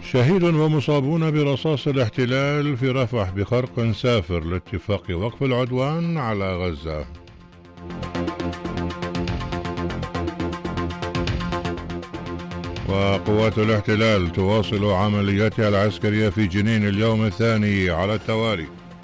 شهيد ومصابون برصاص الاحتلال في رفح بخرق سافر لاتفاق وقف العدوان على غزة. وقوات الاحتلال تواصل عملياتها العسكرية في جنين اليوم الثاني على التوالي.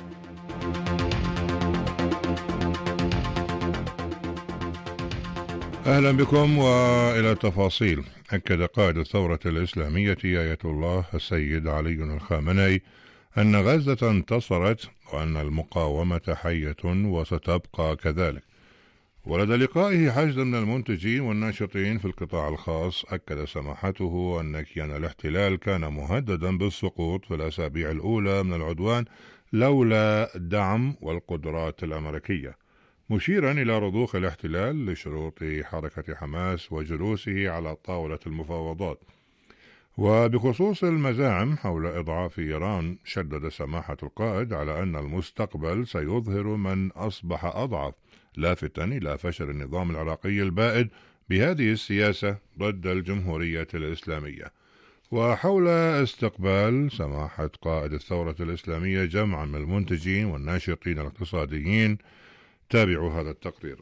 أهلا بكم وإلى التفاصيل. أكد قائد الثورة الإسلامية آية الله السيد علي الخامنئي أن غزة انتصرت وأن المقاومة حية وستبقى كذلك. ولدى لقائه حشد من المنتجين والناشطين في القطاع الخاص، أكد سماحته أن كيان الاحتلال كان مهددا بالسقوط في الأسابيع الأولى من العدوان لولا دعم والقدرات الأمريكية، مشيرا إلى رضوخ الاحتلال لشروط حركة حماس وجلوسه على طاولة المفاوضات. وبخصوص المزاعم حول إضعاف إيران، شدد سماحة القائد على أن المستقبل سيظهر من أصبح أضعف، لافتا إلى فشل النظام العراقي البائد بهذه السياسة ضد الجمهورية الإسلامية. وحول استقبال سماحة قائد الثورة الإسلامية جمعا من المنتجين والناشطين الاقتصاديين، تابعوا هذا التقرير.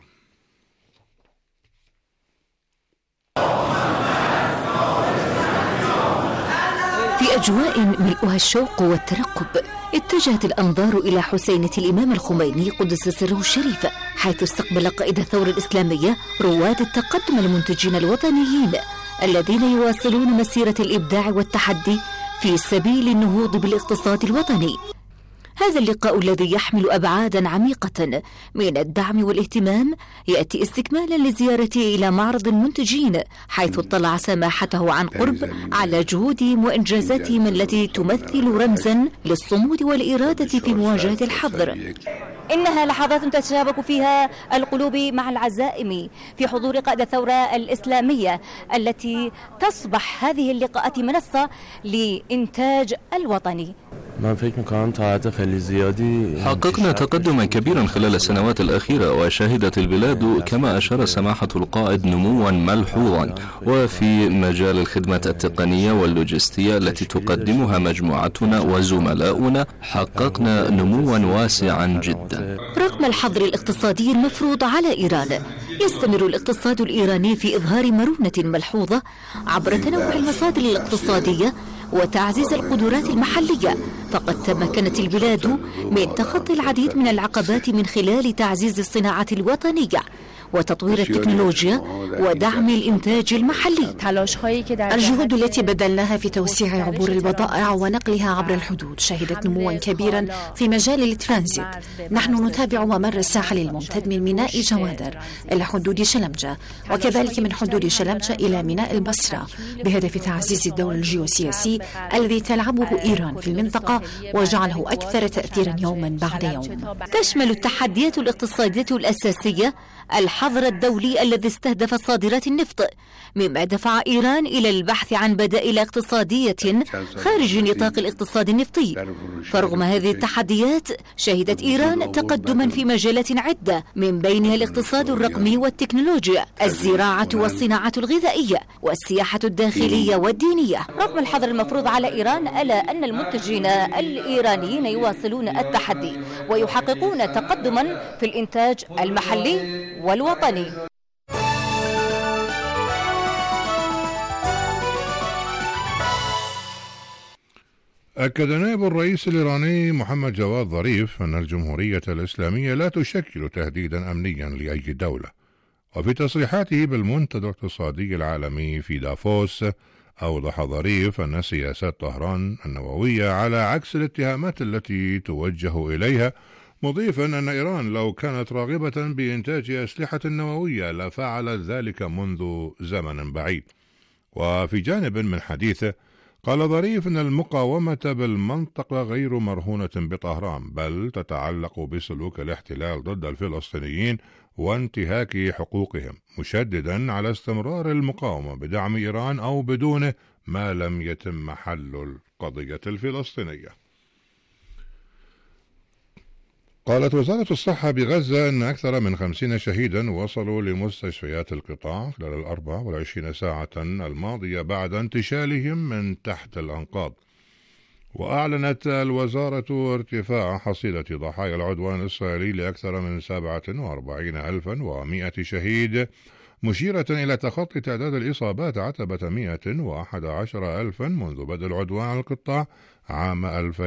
في أجواء ملؤها الشوق والترقب، اتجهت الأنظار إلى حسينة الإمام الخميني قدس سره الشريف، حيث استقبل قائد الثورة الإسلامية رواد التقدم المنتجين الوطنيين الذين يواصلون مسيرة الإبداع والتحدي في سبيل النهوض بالاقتصاد الوطني. هذا اللقاء الذي يحمل أبعادا عميقة من الدعم والاهتمام يأتي استكمالا لزيارته إلى معرض المنتجين، حيث اطلع سماحته عن قرب على جهودهم وإنجازاتهم التي تمثل رمزا للصمود والإرادة في مواجهة الحظر. إنها لحظات تتشابك فيها القلوب مع العزائم في حضور قائد الثورة الإسلامية، التي تصبح هذه اللقاءات منصة لإنتاج الوطني. حققنا تقدما كبيرا خلال السنوات الأخيرة، وشهدت البلاد كما أشار سماحة القائد نموا ملحوظا، وفي مجال الخدمة التقنية واللوجستية التي تقدمها مجموعتنا وزملاؤنا حققنا نموا واسعا جدا. رغم الحظر الاقتصادي المفروض على إيران، يستمر الاقتصاد الإيراني في إظهار مرونة ملحوظة عبر تنوع المصادر الاقتصادية وتعزيز القدرات المحلية، فقد تمكنت البلاد من تخطي العديد من العقبات من خلال تعزيز الصناعة الوطنية وتطوير التكنولوجيا ودعم الإنتاج المحلي. الجهود التي بذلناها في توسيع عبور البضائع ونقلها عبر الحدود شهدت نموا كبيرا في مجال الترانزيت. نحن نتابع ممر الساحل الممتد من ميناء جوادر إلى حدود شلمجة، وكذلك من حدود شلمجة إلى ميناء البصرة، بهدف تعزيز الدور الجيوسياسي الذي تلعبه إيران في المنطقة وجعله أكثر تأثيرا يوما بعد يوم. تشمل التحديات الاقتصادية الأساسية الحظر الدولي الذي استهدف صادرات النفط، مما دفع إيران إلى البحث عن بدائل اقتصادية خارج نطاق الاقتصاد النفطي. فرغم هذه التحديات، شهدت إيران تقدما في مجالات عدة، من بينها الاقتصاد الرقمي والتكنولوجيا، الزراعة والصناعة الغذائية، والسياحة الداخلية والدينية. رغم الحظر المفروض على إيران، ألا أن المنتجين الإيرانيين يواصلون التحدي ويحققون تقدما في الإنتاج المحلي والوطني. أكد نائب الرئيس الإيراني محمد جواد ظريف أن الجمهورية الإسلامية لا تشكل تهديدا أمنيا لأي دولة. وفي تصريحاته بالمنتدى الاقتصادي العالمي في دافوس، أوضح ظريف أن سياسات طهران النووية على عكس الاتهامات التي توجه إليها، مضيفا أن إيران لو كانت راغبة بإنتاج أسلحة نووية لفعلت ذلك منذ زمن بعيد. وفي جانب من حديثه، قال ظريف أن المقاومة بالمنطقة غير مرهونة بطهران، بل تتعلق بسلوك الاحتلال ضد الفلسطينيين وانتهاك حقوقهم، مشددا على استمرار المقاومة بدعم إيران أو بدونه ما لم يتم حل القضية الفلسطينية. قالت وزارة الصحة بغزة أن أكثر من 50 شهيدا وصلوا لمستشفيات القطاع خلال 24 ساعة الماضية بعد انتشالهم من تحت الأنقاض. وأعلنت الوزارة ارتفاع حصيلة ضحايا العدوان الإسرائيلي لأكثر من 47,100 شهيد، مشيرة إلى تخطي تعداد الإصابات عتبة 111,000 منذ بدء العدوان على القطاع عام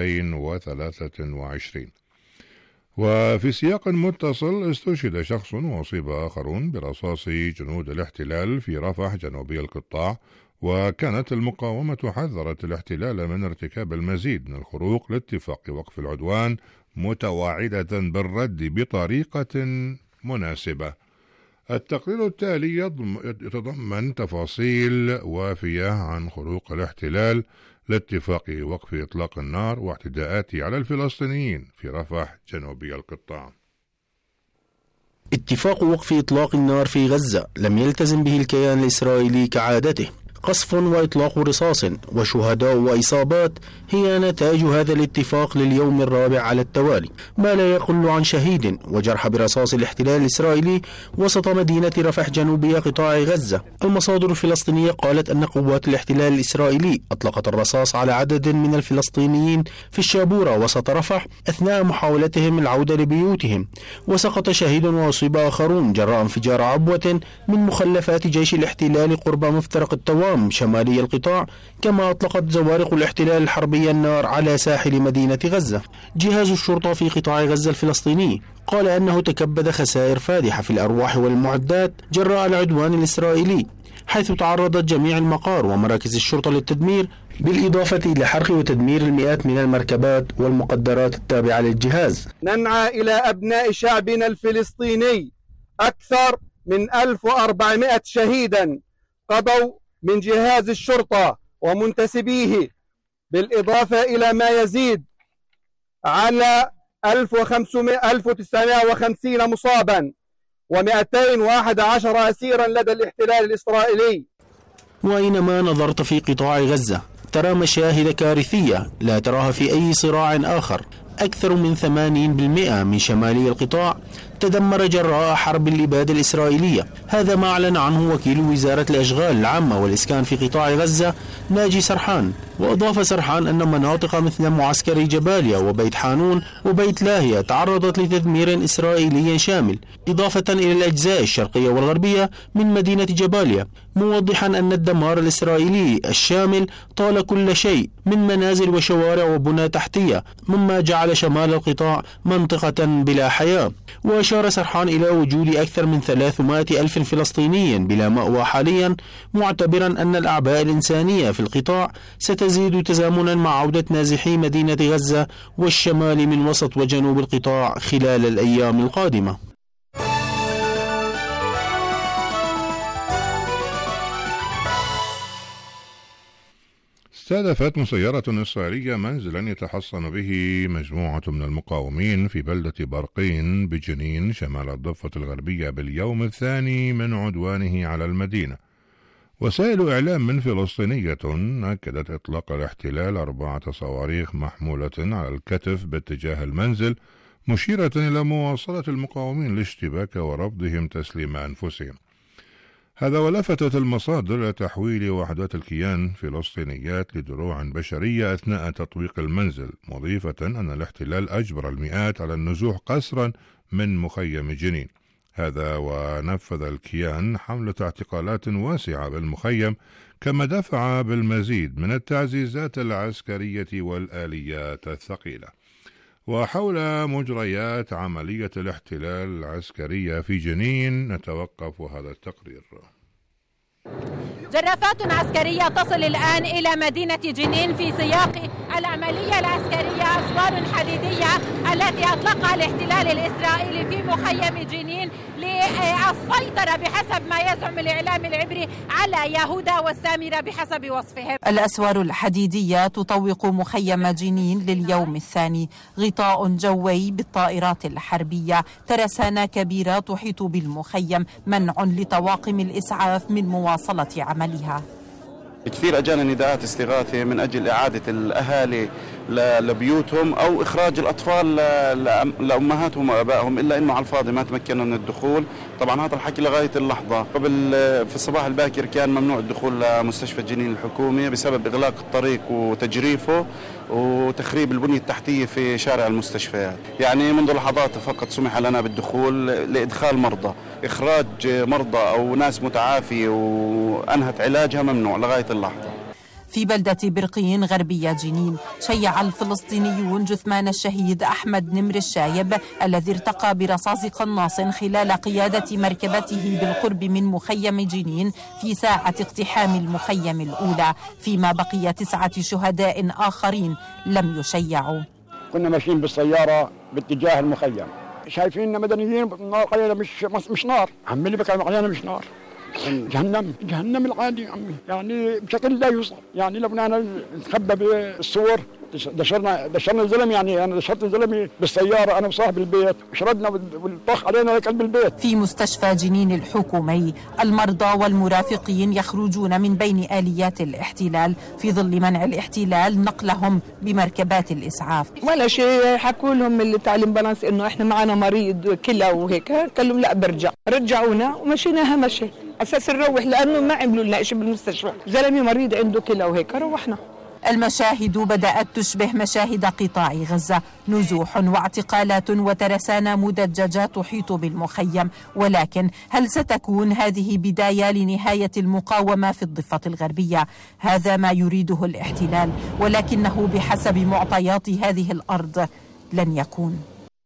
2023. وفي سياق متصل استشهد شخص وأصيب آخرون برصاص جنود الاحتلال في رفح جنوبي القطاع، وكانت المقاومة حذرت الاحتلال من ارتكاب المزيد من الخروق لاتفاق وقف العدوان، متوعدة بالرد بطريقة مناسبة. التقرير التالي يتضمن تفاصيل وافية عن خروق الاحتلال لاتفاق وقف إطلاق النار واعتداءاته على الفلسطينيين في رفح جنوبي القطاع. اتفاق وقف إطلاق النار في غزة لم يلتزم به الكيان الإسرائيلي كعادته. قصف وإطلاق رصاص وشهداء وإصابات هي نتاج هذا الاتفاق لليوم الرابع على التوالي، ما لا يقل عن شهيد وجرح برصاص الاحتلال الإسرائيلي وسط مدينة رفح جنوبي قطاع غزة. المصادر الفلسطينية قالت أن قوات الاحتلال الإسرائيلي أطلقت الرصاص على عدد من الفلسطينيين في الشابورة وسط رفح أثناء محاولتهم العودة لبيوتهم، وسقط شهيد وأصيب آخرون جراء انفجار عبوة من مخلفات جيش الاحتلال قرب مفترق التوام شمالي القطاع، كما أطلقت زوارق الاحتلال الحربية النار على ساحل مدينة غزة. جهاز الشرطة في قطاع غزة الفلسطيني قال أنه تكبد خسائر فادحة في الأرواح والمعدات جراء العدوان الإسرائيلي، حيث تعرضت جميع المقار ومراكز الشرطة للتدمير، بالإضافة إلى حرق وتدمير المئات من المركبات والمقدرات التابعة للجهاز. ننعى إلى أبناء شعبنا الفلسطيني أكثر من 1400 شهيدا قضوا من جهاز الشرطة ومنتسبيه، بالإضافة إلى ما يزيد على 1950 مصابا و211 أسيرا لدى الاحتلال الإسرائيلي. وأينما نظرت في قطاع غزة ترى مشاهد كارثية لا تراها في أي صراع آخر. أكثر من 80% من شمالي القطاع تدمر جراء حرب الإبادة الإسرائيلية. هذا ما أعلن عنه وكيل وزارة الأشغال العامة والإسكان في قطاع غزة ناجي سرحان. وأضاف سرحان أن مناطق مثل معسكر جباليا وبيت حانون وبيت لاهيا تعرضت لتدمير إسرائيلي شامل، إضافة إلى الأجزاء الشرقية والغربية من مدينة جباليا، موضحا أن الدمار الإسرائيلي الشامل طال كل شيء من منازل وشوارع وبنى تحتية، مما جعل شمال القطاع منطقة بلا حياة. وأشار سرحان إلى وجود أكثر من 300,000 فلسطيني بلا مأوى حاليا، معتبرا أن الأعباء الإنسانية في القطاع ستزيد تزامنا مع عودة نازحي مدينة غزة والشمال من وسط وجنوب القطاع خلال الأيام القادمة. استهدفت مسيرة إسرائيلية منزلا يتحصن به مجموعة من المقاومين في بلدة برقين بجنين شمال الضفة الغربية باليوم الثاني من عدوانه على المدينة. وسائل إعلام من فلسطينية أكدت إطلاق الاحتلال 4 صواريخ محمولة على الكتف باتجاه المنزل، مشيرة إلى مواصلة المقاومين الاشتباك ورفضهم تسليم أنفسهم. هذا ولفتت المصادر إلى تحويل وحدات الكيان فلسطينيات لدروع بشرية أثناء تطويق المنزل، مضيفة أن الاحتلال أجبر المئات على النزوح قسرا من مخيم جنين. هذا ونفذ الكيان حملة اعتقالات واسعة بالمخيم، كما دفع بالمزيد من التعزيزات العسكرية والآليات الثقيلة. وحول مجريات عملية الاحتلال العسكرية في جنين نتوقف هذا التقرير. جرافات عسكرية تصل الآن إلى مدينة جنين في سياق العملية العسكرية. أسوار حديدية التي أطلقها الاحتلال الإسرائيلي في مخيم جنين للسيطرة بحسب ما يزعم الإعلام العبري على يهودا والسامرة بحسب وصفهم. الأسوار الحديدية تطوق مخيم جنين لليوم الثاني، غطاء جوي بالطائرات الحربية، ترسانة كبيرة تحيط بالمخيم، منع لطواقم الإسعاف من مواصلة عملها. كثير أجانا نداءات استغاثة من أجل إعادة الأهالي لبيوتهم أو إخراج الأطفال لأمهاتهم وأبائهم، إلا أنه على الفاضي ما تمكنوا من الدخول. طبعا هذا الحكي لغاية اللحظة. قبل في الصباح الباكر كان ممنوع الدخول لمستشفى جنين الحكومي بسبب إغلاق الطريق وتجريفه وتخريب البنية التحتية في شارع المستشفيات. يعني منذ لحظات فقط سمح لنا بالدخول لإدخال مرضى، إخراج مرضى أو ناس متعافية وأنهت علاجها ممنوع لغاية اللحظة. في بلدة برقين غربية جنين شيع الفلسطينيون جثمان الشهيد أحمد نمر الشايب الذي ارتقى برصاص قناص خلال قيادة مركبته بالقرب من مخيم جنين في ساعة اقتحام المخيم الأولى، فيما بقي 9 شهداء آخرين لم يشيعوا. كنا ماشيين بالسيارة باتجاه المخيم، شايفين مدنيين نار قليلة، مش نار عمي، بكى علينا مش نار، جهنم العادي يا عمي، يعني بشكل لا يوصف. يعني لو بدنا نتخبى بالصور دشرنا الزلمه، يعني انا دشرت الزلمه بالسياره انا وصاحب البيت، شردنا والطخ علينا لقلب البيت. في مستشفى جنين الحكومي المرضى والمرافقين يخرجون من بين آليات الاحتلال في ظل منع الاحتلال نقلهم بمركبات الإسعاف. ولا شيء، حكوا لهم اللي تعليم بالانس انه احنا معنا مريض كلى وهيك، قال لهم لا برجع، رجعونا ومشيناها مشي اساس نروح، لانه ما عملوا لنا شيء بالمستشفى، زلمه مريض عنده كلى وهيك روحنا. المشاهد بدأت تشبه مشاهد قطاع غزة، نزوح واعتقالات وترسانة مدججة تحيط بالمخيم، ولكن هل ستكون هذه بداية لنهاية المقاومة في الضفة الغربية؟ هذا ما يريده الاحتلال، ولكنه بحسب معطيات هذه الأرض لن يكون.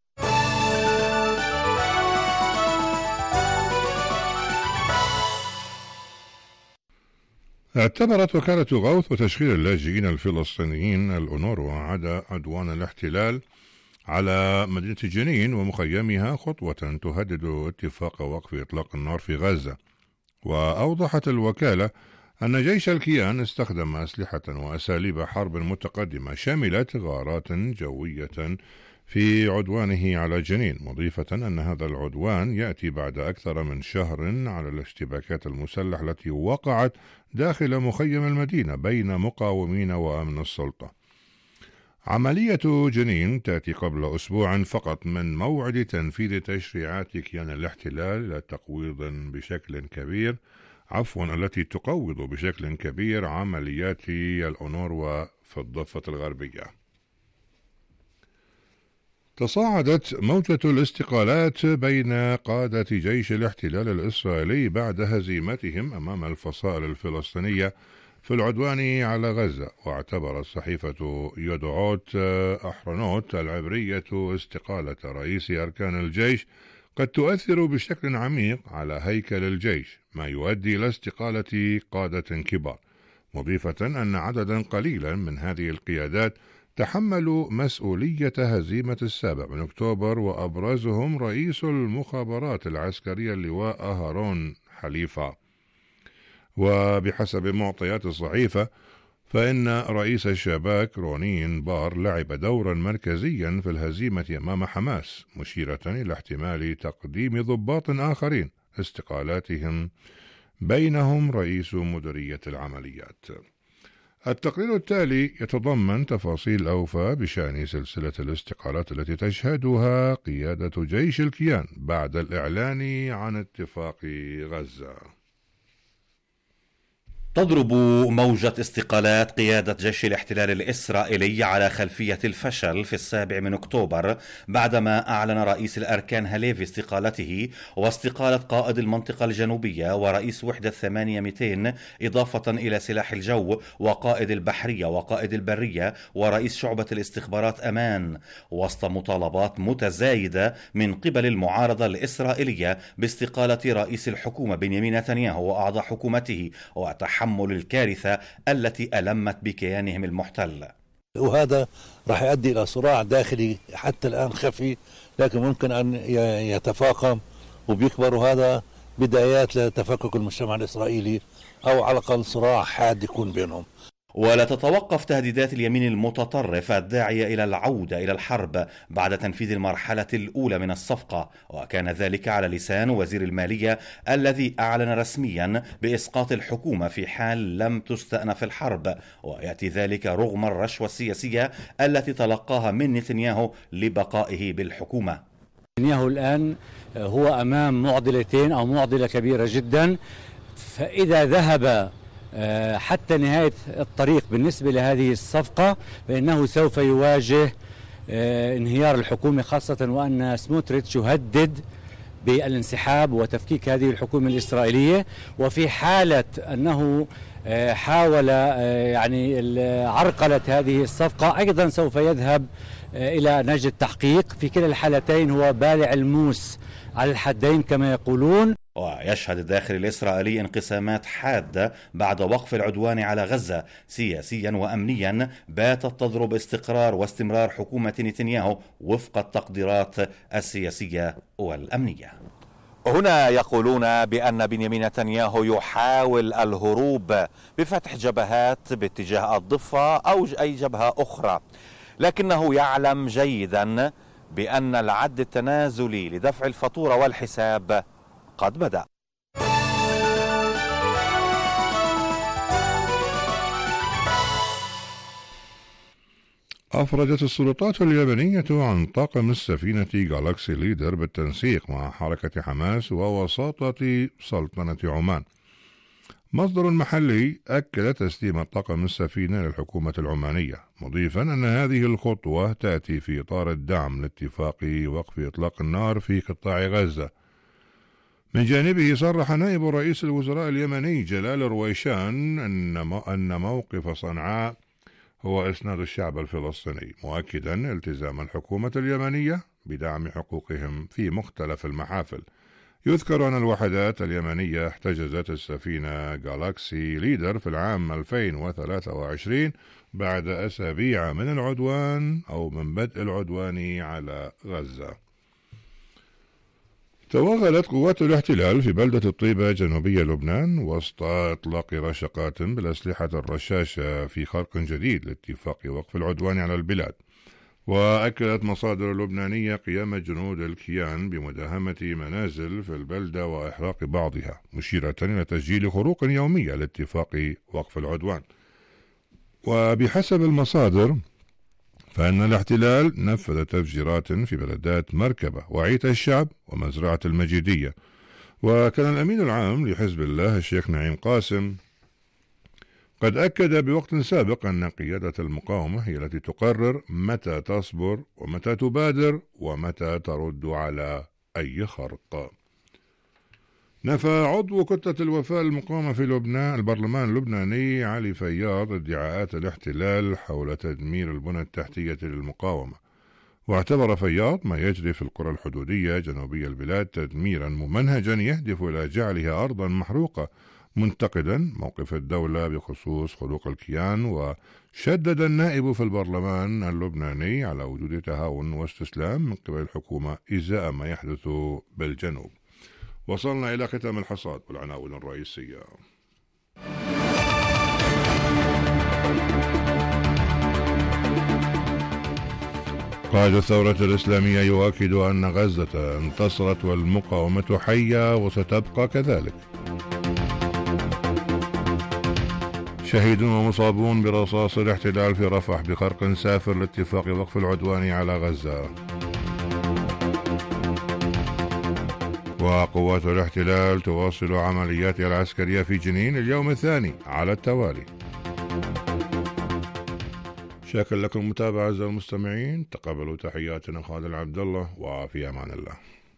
اعتبرت وكالة غوث وتشغيل اللاجئين الفلسطينيين الأونروا عدوان الاحتلال على مدينة جنين ومخيمها خطوة تهدد اتفاق وقف إطلاق النار في غزة. وأوضحت الوكالة أن جيش الكيان استخدم أسلحة وأساليب حرب متقدمة شملت غارات جوية في عدوانه على جنين، مضيفة أن هذا العدوان يأتي بعد أكثر من شهر على الاشتباكات المسلحة التي وقعت داخل مخيم المدينة بين مقاومين وأمن السلطة. عملية جنين تأتي قبل أسبوع فقط من موعد تنفيذ تشريعات كيان الاحتلال التي تقوض بشكل كبير عمليات الأونروا في الضفة الغربية. تصاعدت موجة الاستقالات بين قادة جيش الاحتلال الإسرائيلي بعد هزيمتهم أمام الفصائل الفلسطينية في العدوان على غزة. واعتبرت صحيفة يدعوت أحرنوت العبرية استقالة رئيس أركان الجيش قد تؤثر بشكل عميق على هيكل الجيش، ما يؤدي إلى استقالة قادة كبار، مضيفة أن عددا قليلا من هذه القيادات تحملوا مسؤولية هزيمة 7 أكتوبر، وأبرزهم رئيس المخابرات العسكرية اللواء هارون حليفة. وبحسب معطيات الصحيفة فإن رئيس الشباك رونين بار لعب دورا مركزيا في الهزيمة أمام حماس، مشيرة إلى احتمال تقديم ضباط آخرين استقالاتهم، بينهم رئيس مديرية العمليات. التقرير التالي يتضمن تفاصيل أوفى بشأن سلسلة الاستقالات التي تشهدها قيادة جيش الكيان بعد الإعلان عن اتفاق غزة. تضرب موجة استقالات قيادة جيش الاحتلال الإسرائيلي على خلفية الفشل في 7 أكتوبر بعدما أعلن رئيس الأركان هاليفي استقالته واستقالة قائد المنطقة الجنوبية ورئيس وحدة 8200 إضافة إلى سلاح الجو وقائد البحرية وقائد البرية ورئيس شعبة الاستخبارات أمان، وسط مطالبات متزايدة من قبل المعارضة الإسرائيلية باستقالة رئيس الحكومة بنيامين نتنياهو وأعضاء حكومته وتحمل الكارثة التي ألمت بكيانهم المحتل. وهذا راح يؤدي إلى صراع داخلي حتى الآن خفي، لكن ممكن أن يتفاقم وبيكبر، وهذا بدايات لتفكك المجتمع الإسرائيلي أو على الأقل صراع حاد يكون بينهم. ولا تتوقف تهديدات اليمين المتطرف الداعية إلى العودة إلى الحرب بعد تنفيذ المرحلة الأولى من الصفقة، وكان ذلك على لسان وزير المالية الذي أعلن رسميا بإسقاط الحكومة في حال لم تستأنف الحرب، ويأتي ذلك رغم الرشوة السياسية التي تلقاها من نتنياهو لبقائه بالحكومة. نتنياهو الآن هو أمام معضلتين أو معضلة كبيرة جدا، فإذا ذهب حتى نهاية الطريق بالنسبة لهذه الصفقة فإنه سوف يواجه انهيار الحكومة، خاصة وأن سموتريتش يهدد بالانسحاب وتفكيك هذه الحكومة الإسرائيلية، وفي حالة أنه حاول يعني عرقلة هذه الصفقة أيضا سوف يذهب إلى نهج التحقيق. في كلا الحالتين هو بالع الموس على الحدين كما يقولون. ويشهد الداخل الإسرائيلي انقسامات حادة بعد وقف العدوان على غزة، سياسيا وأمنيا باتت تضرب استقرار واستمرار حكومة نتنياهو وفق التقديرات السياسية والأمنية. هنا يقولون بأن بنيامين نتنياهو يحاول الهروب بفتح جبهات باتجاه الضفة أو أي جبهة أخرى، لكنه يعلم جيدا بأن العد التنازلي لدفع الفاتورة والحساب قد بدأ. أفرجت السلطات اليابانية عن طاقم السفينة جالاكسي ليدر بالتنسيق مع حركة حماس ووساطة سلطنة عمان. مصدر محلي أكد تسليم طاقم السفينة للحكومة العمانية، مضيفا أن هذه الخطوة تأتي في إطار الدعم لاتفاق وقف إطلاق النار في قطاع غزة. من جانبه صرح نائب رئيس الوزراء اليمني جلال رويشان أن موقف صنعاء هو إسناد الشعب الفلسطيني، مؤكدا التزام الحكومة اليمنية بدعم حقوقهم في مختلف المحافل. يذكر أن الوحدات اليمنية احتجزت السفينة جالاكسي ليدر في العام 2023 بعد أسابيع من العدوان أو من بدء العدوان على غزة. توغلت قوات الاحتلال في بلدة الطيبة جنوبي لبنان وسط إطلاق رشقات بالأسلحة الرشاشة في خرق جديد لاتفاق وقف العدوان على البلاد. وأكدت مصادر لبنانية قيام جنود الكيان بمداهمة منازل في البلدة وإحراق بعضها، مشيرة إلى تسجيل خروق يومية لاتفاق وقف العدوان. وبحسب المصادر فإن الاحتلال نفذ تفجيرات في بلدات مركبة وعيت الشعب ومزرعة المجيدية. وكان الأمين العام لحزب الله الشيخ نعيم قاسم قد أكد بوقت سابق أن قيادة المقاومة هي التي تقرر متى تصبر ومتى تبادر ومتى ترد على أي خرق. نفى عضو كتلة الوفاء المقاومة في لبنان البرلمان اللبناني علي فياض ادعاءات الاحتلال حول تدمير البنى التحتية للمقاومة، واعتبر فياض ما يجري في القرى الحدودية جنوبي البلاد تدميرا ممنهجا يهدف إلى جعلها أرضا محروقة، منتقدا موقف الدولة بخصوص خروق الكيان. وشدد النائب في البرلمان اللبناني على وجود تهاون واستسلام من قبل الحكومة إزاء ما يحدث بالجنوب. وصلنا إلى ختام الحصاد والعناوين الرئيسية. قائد الثورة الإسلامية يؤكد أن غزة انتصرت والمقاومة حية وستبقى كذلك. شهيد ومصابون برصاص الاحتلال في رفح بخرق سافر لاتفاق وقف العدوان على غزة. وقوات الاحتلال تواصل عملياتها العسكرية في جنين اليوم الثاني على التوالي. شاكر لكم المتابعة أعزائي المستمعين، تقبلوا تحياتنا خالد عبد الله وفي أمان الله.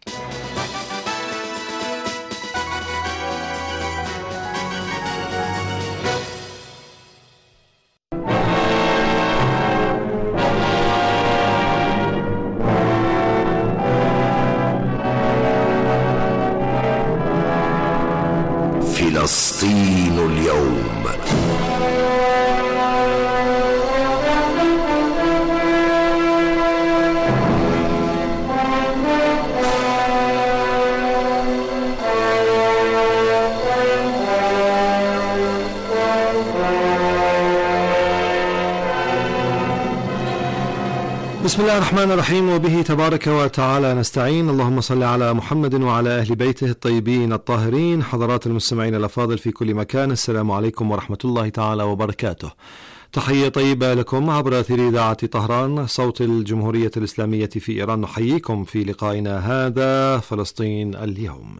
فلسطين اليوم. بسم الله الرحمن الرحيم، وبه تبارك وتعالى نستعين. اللهم صل على محمد وعلى أهل بيته الطيبين الطاهرين. حضرات المستمعين الأفاضل في كل مكان، السلام عليكم ورحمة الله تعالى وبركاته. تحية طيبة لكم عبر أثير إذاعة طهران صوت الجمهورية الإسلامية في إيران. نحييكم في لقائنا هذا فلسطين اليوم.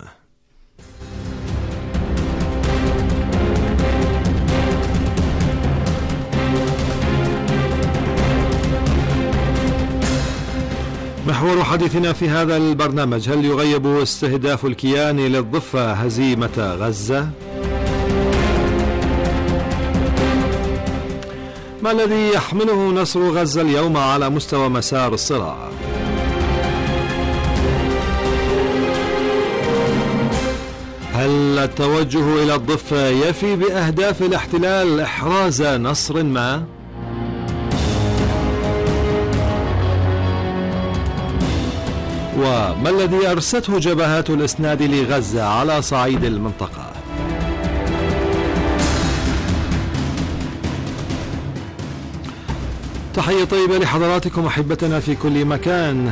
محور حديثنا في هذا البرنامج: هل يغيب استهداف الكيان للضفة هزيمة غزة؟ ما الذي يحمله نصر غزة اليوم على مستوى مسار الصراع؟ هل التوجه إلى الضفة يفي بأهداف الاحتلال إحراز نصر ما؟ وما الذي أرسته جبهات الإسناد لغزة على صعيد المنطقة؟ تحية طيبة لحضراتكم أحبتنا في كل مكان.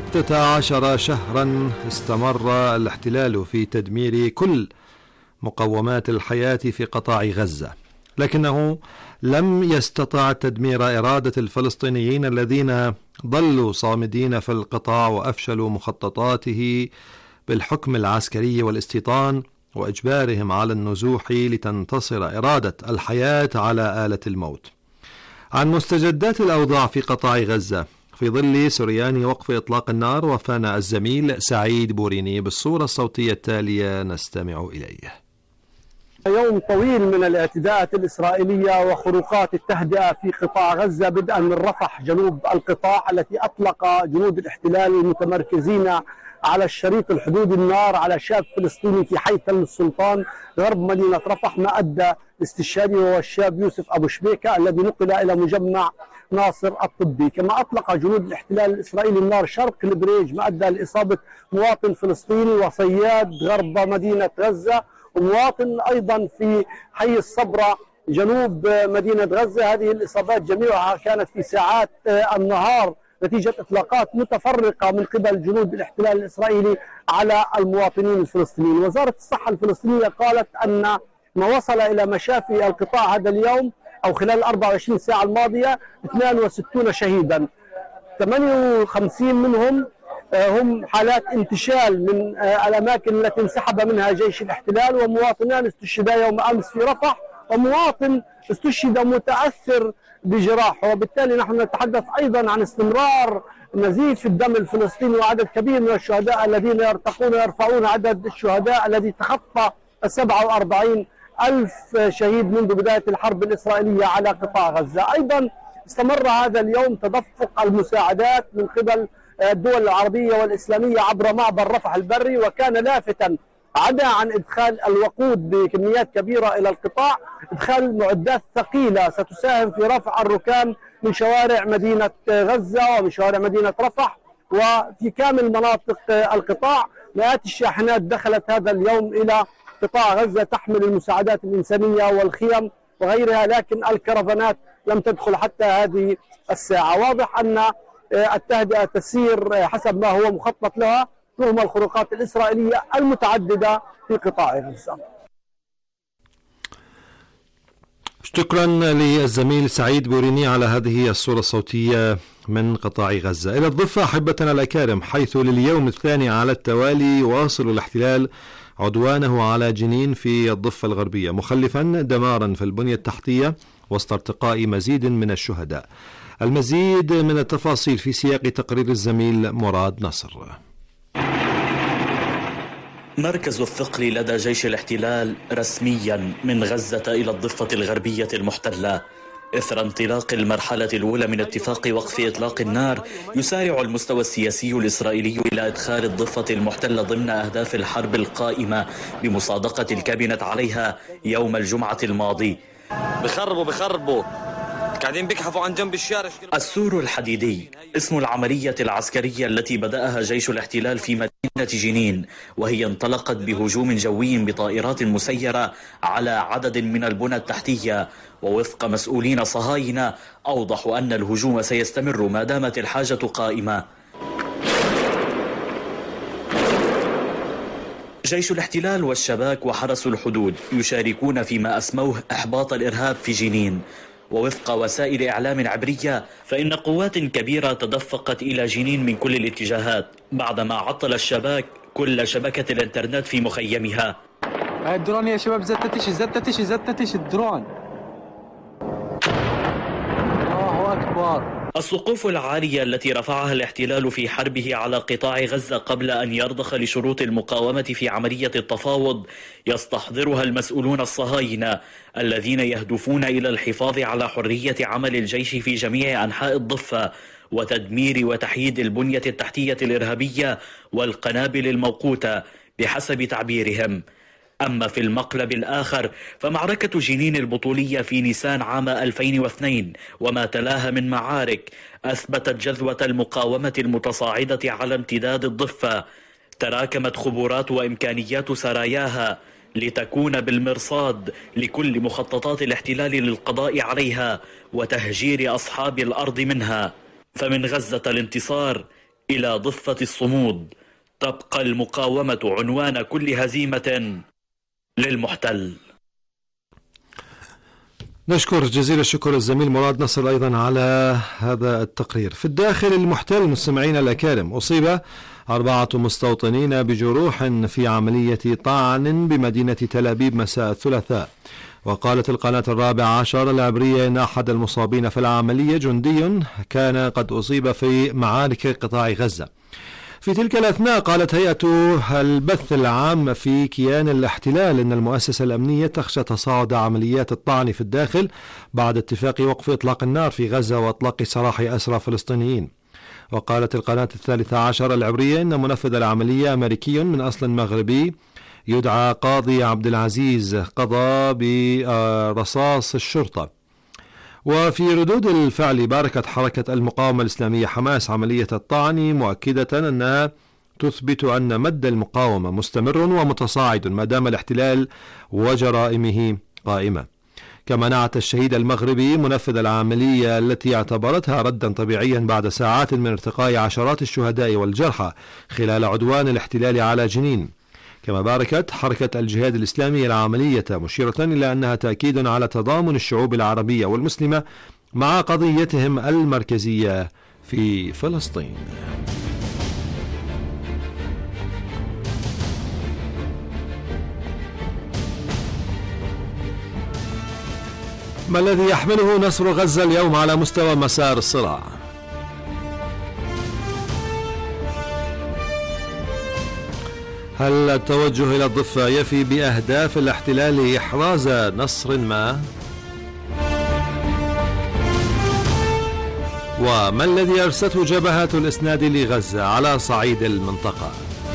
16 شهرا استمر الاحتلال في تدمير كل مقومات الحياة في قطاع غزة، لكنه لم يستطع تدمير إرادة الفلسطينيين الذين ظلوا صامدين في القطاع وأفشلوا مخططاته بالحكم العسكري والاستيطان وإجبارهم على النزوح لتنتصر إرادة الحياة على آلة الموت. عن مستجدات الأوضاع في قطاع غزة في ظل سريان وقف إطلاق النار وفانا الزميل سعيد بوريني بالصورة الصوتية التالية نستمع إليه. يوم طويل من الاعتداءات الإسرائيلية وخروقات التهدئة في قطاع غزة، بدءا من رفح جنوب القطاع التي أطلق جنود الاحتلال المتمركزين على الشريط الحدودي النار على شاب فلسطيني في حي تل السلطان غرب مدينة رفح، ما أدى لاستشهاده هو الشاب يوسف أبو شبيكة الذي نقل إلى مجمع ناصر الطبي. كما أطلق جنود الاحتلال الإسرائيلي النار شرق البريج، ما أدى لإصابة مواطن فلسطيني وصياد غرب مدينة غزة، ومواطن أيضا في حي الصبرة جنوب مدينة غزة. هذه الإصابات جميعها كانت في ساعات النهار نتيجة إطلاقات متفرقة من قبل جنود الاحتلال الإسرائيلي على المواطنين الفلسطينيين. وزارة الصحة الفلسطينية قالت أن ما وصل إلى مشافي القطاع هذا اليوم أو خلال 24 ساعة الماضية 62 شهيدا، 58 منهم هم حالات انتشال من الأماكن التي انسحب منها جيش الاحتلال، ومواطنان استشهدا يوم أمس في رفح، ومواطن استشهد متأثر بجراحه. وبالتالي نحن نتحدث أيضا عن استمرار نزيف الدم الفلسطيني وعدد كبير من الشهداء الذين يرفعون عدد الشهداء الذي تخطى 47,000 شهيد منذ بداية الحرب الإسرائيلية على قطاع غزة. أيضا استمر هذا اليوم تدفق المساعدات من قبل الدول العربية والإسلامية عبر معبر رفح البري، وكان لافتاً عدا عن إدخال الوقود بكميات كبيرة إلى القطاع، إدخال معدات ثقيلة ستساهم في رفع الركام من شوارع مدينة غزة ومن شوارع مدينة رفح وفي كامل مناطق القطاع. مئات الشاحنات دخلت هذا اليوم إلى قطاع غزة تحمل المساعدات الإنسانية والخيم وغيرها، لكن الكرفانات لم تدخل حتى هذه الساعة. واضح أن التهدئة تسير حسب ما هو مخطط لها رغم الخروقات الإسرائيلية المتعددة في قطاع غزة. شكرا للزميل سعيد بوريني على هذه الصورة الصوتية من قطاع غزة. إلى الضفة أحبتنا الأكارم، حيث لليوم الثاني على التوالي واصل الاحتلال عدوانه على جنين في الضفة الغربية، مخلفا دمارا في البنية التحتية وسط ارتقاء مزيد من الشهداء. المزيد من التفاصيل في سياق تقرير الزميل مراد نصر. مركز الثقل لدى جيش الاحتلال رسميا من غزة إلى الضفة الغربية المحتلة. إثر انطلاق المرحلة الأولى من اتفاق وقف إطلاق النار، يسارع المستوى السياسي الإسرائيلي إلى إدخال الضفة المحتلة ضمن أهداف الحرب القائمة بمصادقة الكابينت عليها يوم الجمعة الماضي. بخربوا قاعدين بيكحفوا عن جنب الشارع. السور الحديدي اسم العملية العسكرية التي بدأها جيش الاحتلال في مدينة مدينة جنين، وهي انطلقت بهجوم جوي بطائرات مسيرة على عدد من البنى التحتية. ووفق مسؤولين صهاينة أوضحوا أن الهجوم سيستمر ما دامت الحاجة قائمة. جيش الاحتلال والشباك وحرس الحدود يشاركون فيما أسموه إحباط الإرهاب في جنين. ووفق وسائل إعلام عبرية فإن قوات كبيرة تدفقت إلى جنين من كل الاتجاهات بعدما عطل الشباك كل شبكة الانترنت في مخيمها. هاي الدرون يا شباب زتتش الدرون. الله أكبر. السقوف العالية التي رفعها الاحتلال في حربه على قطاع غزة قبل أن يرضخ لشروط المقاومة في عملية التفاوض يستحضرها المسؤولون الصهاينة الذين يهدفون إلى الحفاظ على حرية عمل الجيش في جميع أنحاء الضفة وتدمير وتحييد البنية التحتية الإرهابية والقنابل الموقوتة بحسب تعبيرهم. أما في المقلب الآخر فمعركة جنين البطولية في نيسان عام 2002 وما تلاها من معارك أثبتت جذوة المقاومة المتصاعدة على امتداد الضفة. تراكمت خبرات وإمكانيات سراياها لتكون بالمرصاد لكل مخططات الاحتلال للقضاء عليها وتهجير أصحاب الأرض منها. فمن غزة الانتصار إلى ضفة الصمود تبقى المقاومة عنوان كل هزيمة للمحتل. نشكر جزيل الشكر الزميل مراد نصر أيضا على هذا التقرير. في الداخل المحتل مستمعين الأكارم أصيب 4 مستوطنين بجروح في عملية طعن بمدينة تل أبيب مساء الثلاثاء. وقالت القناة 14 العبرية أن أحد المصابين في العملية جندي كان قد أصيب في معارك قطاع غزة. في تلك الأثناء قالت هيئة البث العام في كيان الاحتلال أن المؤسسة الأمنية تخشى تصاعد عمليات الطعن في الداخل بعد اتفاق وقف إطلاق النار في غزة وإطلاق سراح أسرى فلسطينيين. وقالت القناة 13 العبرية أن منفذ العملية أمريكي من أصل مغربي يدعى قاضي عبد العزيز قضى برصاص الشرطة. وفي ردود الفعل باركت حركة المقاومة الإسلامية حماس عملية الطعن مؤكدة أنها تثبت أن مد المقاومة مستمر ومتصاعد ما دام الاحتلال وجرائمه قائمة. كما نعت الشهيد المغربي منفذ العملية التي اعتبرتها ردا طبيعيا بعد ساعات من ارتقاء عشرات الشهداء والجرحى خلال عدوان الاحتلال على جنين. كما باركت حركة الجهاد الإسلامي العملية مشيرة إلى أنها تأكيد على تضامن الشعوب العربية والمسلمة مع قضيتهم المركزية في فلسطين. ما الذي يحمله نصر غزة اليوم على مستوى مسار الصراع؟ هل التوجه إلى الضفة يفي بأهداف الاحتلال إحراز نصر ما؟ وما الذي أرسته جبهات الإسناد لغزة على صعيد المنطقة؟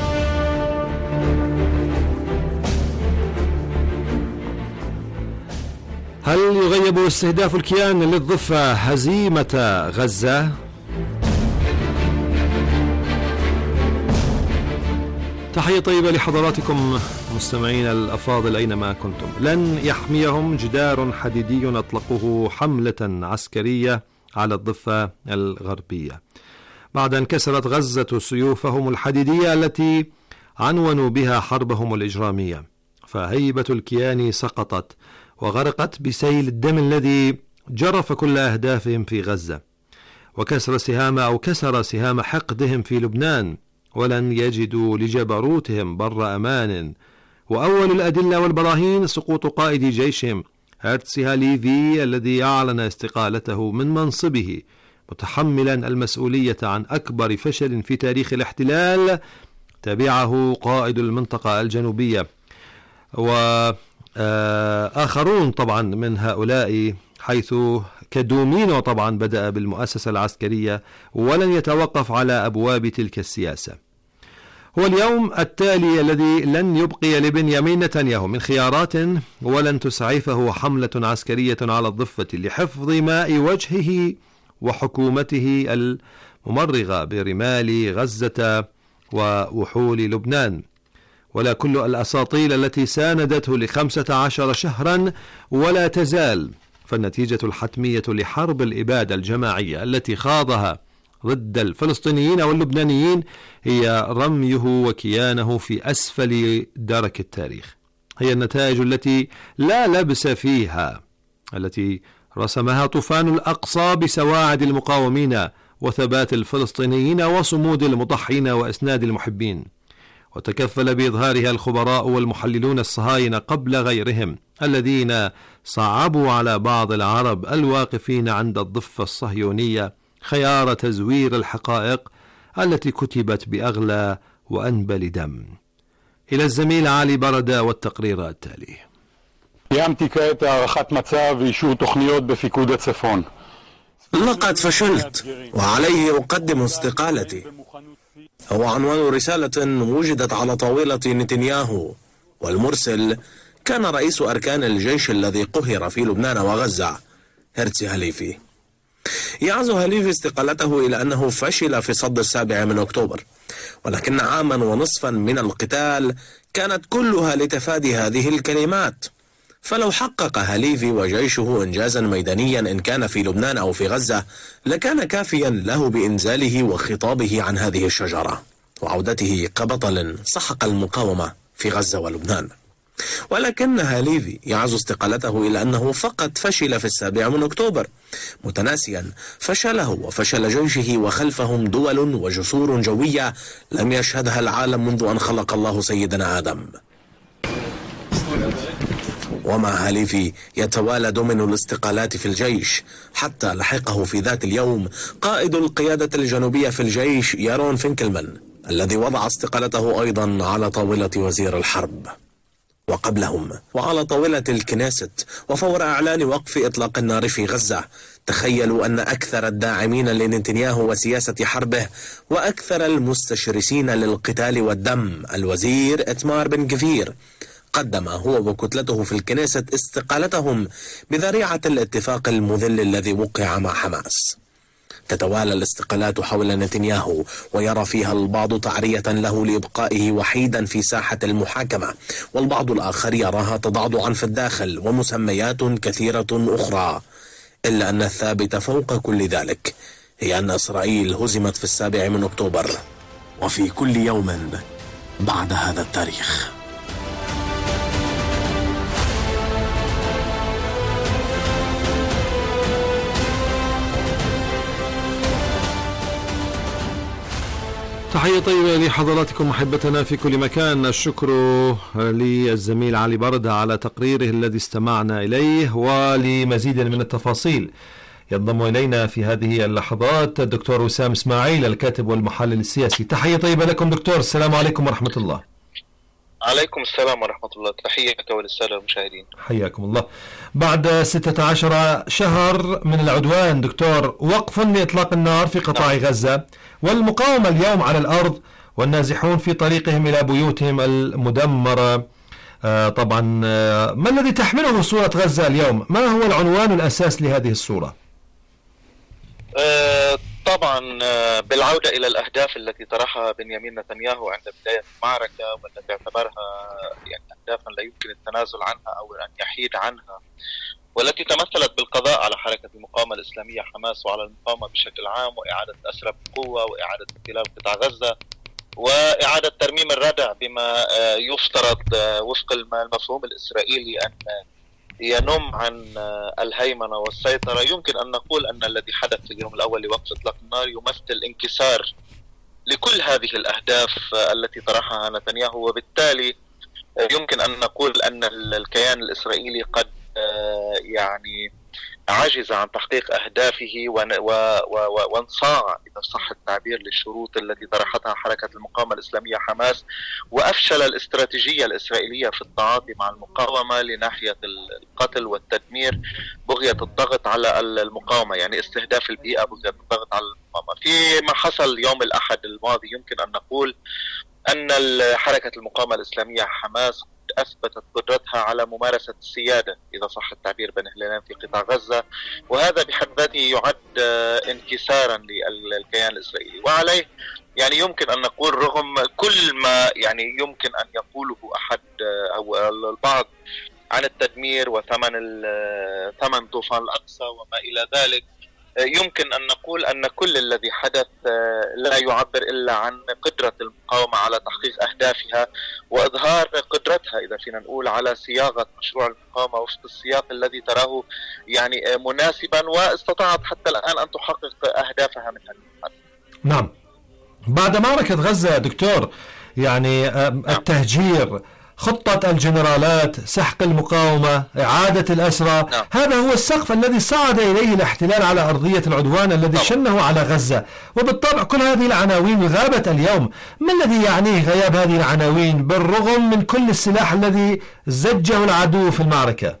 هل يغيب استهداف الكيان للضفة هزيمة غزة؟ تحية طيبة لحضراتكم مستمعين الأفاضل أينما كنتم. لن يحميهم جدار حديدي أطلقوه حملة عسكرية على الضفة الغربية بعد أن كسرت غزة سيوفهم الحديدية التي عنونوا بها حربهم الإجرامية، فهيبة الكيان سقطت وغرقت بسيل الدم الذي جرف كل أهدافهم في غزة وكسر سهام حقدهم في لبنان، ولن يجدوا لجبروتهم بر أمان. وأول الأدلة والبراهين سقوط قائد جيشهم هرتسي هاليفي الذي أعلن استقالته من منصبه متحملا المسؤولية عن أكبر فشل في تاريخ الاحتلال تبعه قائد المنطقة الجنوبية وآخرون طبعا من هؤلاء، حيث كدومينو طبعا بدأ بالمؤسسة العسكرية ولن يتوقف على أبواب تلك السياسة. هو اليوم التالي الذي لن يبقي لبنيامين نتنياهو من خيارات ولن تسعفه حملة عسكرية على الضفة لحفظ ماء وجهه وحكومته الممرغة برمال غزة ووحول لبنان، ولا كل الأساطيل التي ساندته ل15 شهرا ولا تزال. فالنتيجة الحتمية لحرب الإبادة الجماعية التي خاضها ضد الفلسطينيين واللبنانيين هي رميه وكيانه في أسفل درك التاريخ. هي النتائج التي لا لبس فيها، التي رسمها طوفان الأقصى بسواعد المقاومين وثبات الفلسطينيين وصمود المضحين وإسناد المحبين، وتكفل بإظهارها الخبراء والمحللون الصهاينة قبل غيرهم الذين صعبوا على بعض العرب الواقفين عند الضفة الصهيونية خيار تزوير الحقائق التي كتبت بأغلى وأنبل دم. إلى الزميل علي بردة والتقرير التالي. قيمتي كانت הערכת מצב ואישור תוכניות בפיקוד הצפון. لقد فشلت وعليه أقدم استقالتي. هو عنوان رسالة وجدت على طاولة نتنياهو، والمرسل كان رئيس أركان الجيش الذي قهر في لبنان وغزة، هرتسي هليفي. يعزو هليفي استقالته إلى أنه فشل في صد 7 أكتوبر، ولكن عاما ونصفا من القتال كانت كلها لتفادي هذه الكلمات. فلو حقق هليفي وجيشه إنجازا ميدانيا إن كان في لبنان أو في غزة لكان كافيا له بإنزاله وخطابه عن هذه الشجرة وعودته كبطل سحق المقاومة في غزة ولبنان. ولكن هليفي يعزو استقالته إلى أنه فقط فشل في 7 أكتوبر، متناسيا فشله وفشل جيشه وخلفهم دول وجسور جوية لم يشهدها العالم منذ أن خلق الله سيدنا آدم. ومع هليفي يتوالد من الاستقالات في الجيش، حتى لحقه في ذات اليوم قائد القيادة الجنوبية في الجيش يارون فينكلمان الذي وضع استقالته أيضا على طاولة وزير الحرب. وقبلهم وعلى طاولة الكنيست وفور إعلان وقف إطلاق النار في غزة، تخيلوا أن أكثر الداعمين لنتنياهو وسياسة حربه وأكثر المستشرسين للقتال والدم الوزير إتمار بن كفير قدم هو وكتلته في الكنيست استقالتهم بذريعة الاتفاق المذل الذي وقع مع حماس. تتوالى الاستقالات حول نتنياهو ويرى فيها البعض تعرية له لإبقائه وحيدا في ساحة المحاكمة، والبعض الآخر يراها تضعضعا في الداخل ومسميات كثيرة أخرى. إلا أن الثابت فوق كل ذلك هي أن إسرائيل هزمت في 7 أكتوبر وفي كل يوم بعد هذا التاريخ. تحية طيبة لحضراتكم محبتنا في كل مكان. الشكر للزميل علي بردة على تقريره الذي استمعنا إليه، ولمزيد من التفاصيل ينضم إلينا في هذه اللحظات الدكتور وسام إسماعيل الكاتب والمحلل السياسي. تحية طيبة لكم دكتور، السلام عليكم ورحمة الله. عليكم السلام ورحمة الله، تحية لك وللسادة المشاهدين. حياكم الله. بعد 16 شهر من العدوان دكتور، وقف لإطلاق النار في قطاع غزة، والمقاومة اليوم على الأرض والنازحون في طريقهم إلى بيوتهم المدمرة. طبعا ما الذي تحمله صورة غزة اليوم؟ ما هو العنوان الأساس لهذه الصورة؟ طبعا بالعودة إلى الأهداف التي طرحها بنيامين نتنياهو عند بداية المعركة، والتي اعتبرها يعني أهدافا لا يمكن التنازل عنها أو أن يحيد عنها، والتي تمثلت بالقضاء على حركة المقاومة الإسلامية حماس وعلى المقاومة بشكل عام، وإعادة أسرى بقوة، وإعادة احتلال قطاع غزة، وإعادة ترميم الردع بما يفترض وفق المفهوم الإسرائيلي أن ينم عن الهيمنة والسيطرة. يمكن أن نقول أن الذي حدث في اليوم الأول لوقف إطلاق النار يمثل انكسار لكل هذه الأهداف التي طرحها نتنياهو، وبالتالي يمكن أن نقول أن الكيان الإسرائيلي قد يعني عجز عن تحقيق أهدافه وانصاع إذا صح التعبير للشروط التي طرحتها حركة المقاومة الإسلامية حماس، وأفشل الاستراتيجية الإسرائيلية في التعاطي مع المقاومة لناحية القتل والتدمير، بغية الضغط على المقاومة، يعني استهداف البيئة، بغية الضغط على المقاومة. فيما حصل يوم الأحد الماضي يمكن أن نقول أن حركة المقاومة الإسلامية حماس أثبتت قدرتها على ممارسة السيادة إذا صح التعبير بين هلالين في قطاع غزة، وهذا بحد ذاته يعد انكسارا للكيان الإسرائيلي. وعليه يعني يمكن أن نقول رغم كل ما يعني يمكن أن يقوله أحد أو البعض عن التدمير ثمن طوفان الأقصى وما إلى ذلك، يمكن أن نقول أن كل الذي حدث لا يعبر إلا عن قدرة المقاومة على تحقيق أهدافها وإظهار قدرتها إذا فينا نقول على صياغة مشروع المقاومة وفق السياق الذي تراه يعني مناسبا، واستطاعت حتى الآن أن تحقق أهدافها من هذه المرحلة. نعم. بعد معركة غزة دكتور، يعني التهجير، خطة الجنرالات، سحق المقاومة، إعادة الأسرى، هذا هو السقف الذي صعد إليه الاحتلال على أرضية العدوان الذي شنه على غزة. وبالطبع كل هذه العناوين غابت اليوم. ما الذي يعنيه غياب هذه العناوين بالرغم من كل السلاح الذي زجه العدو في المعركة؟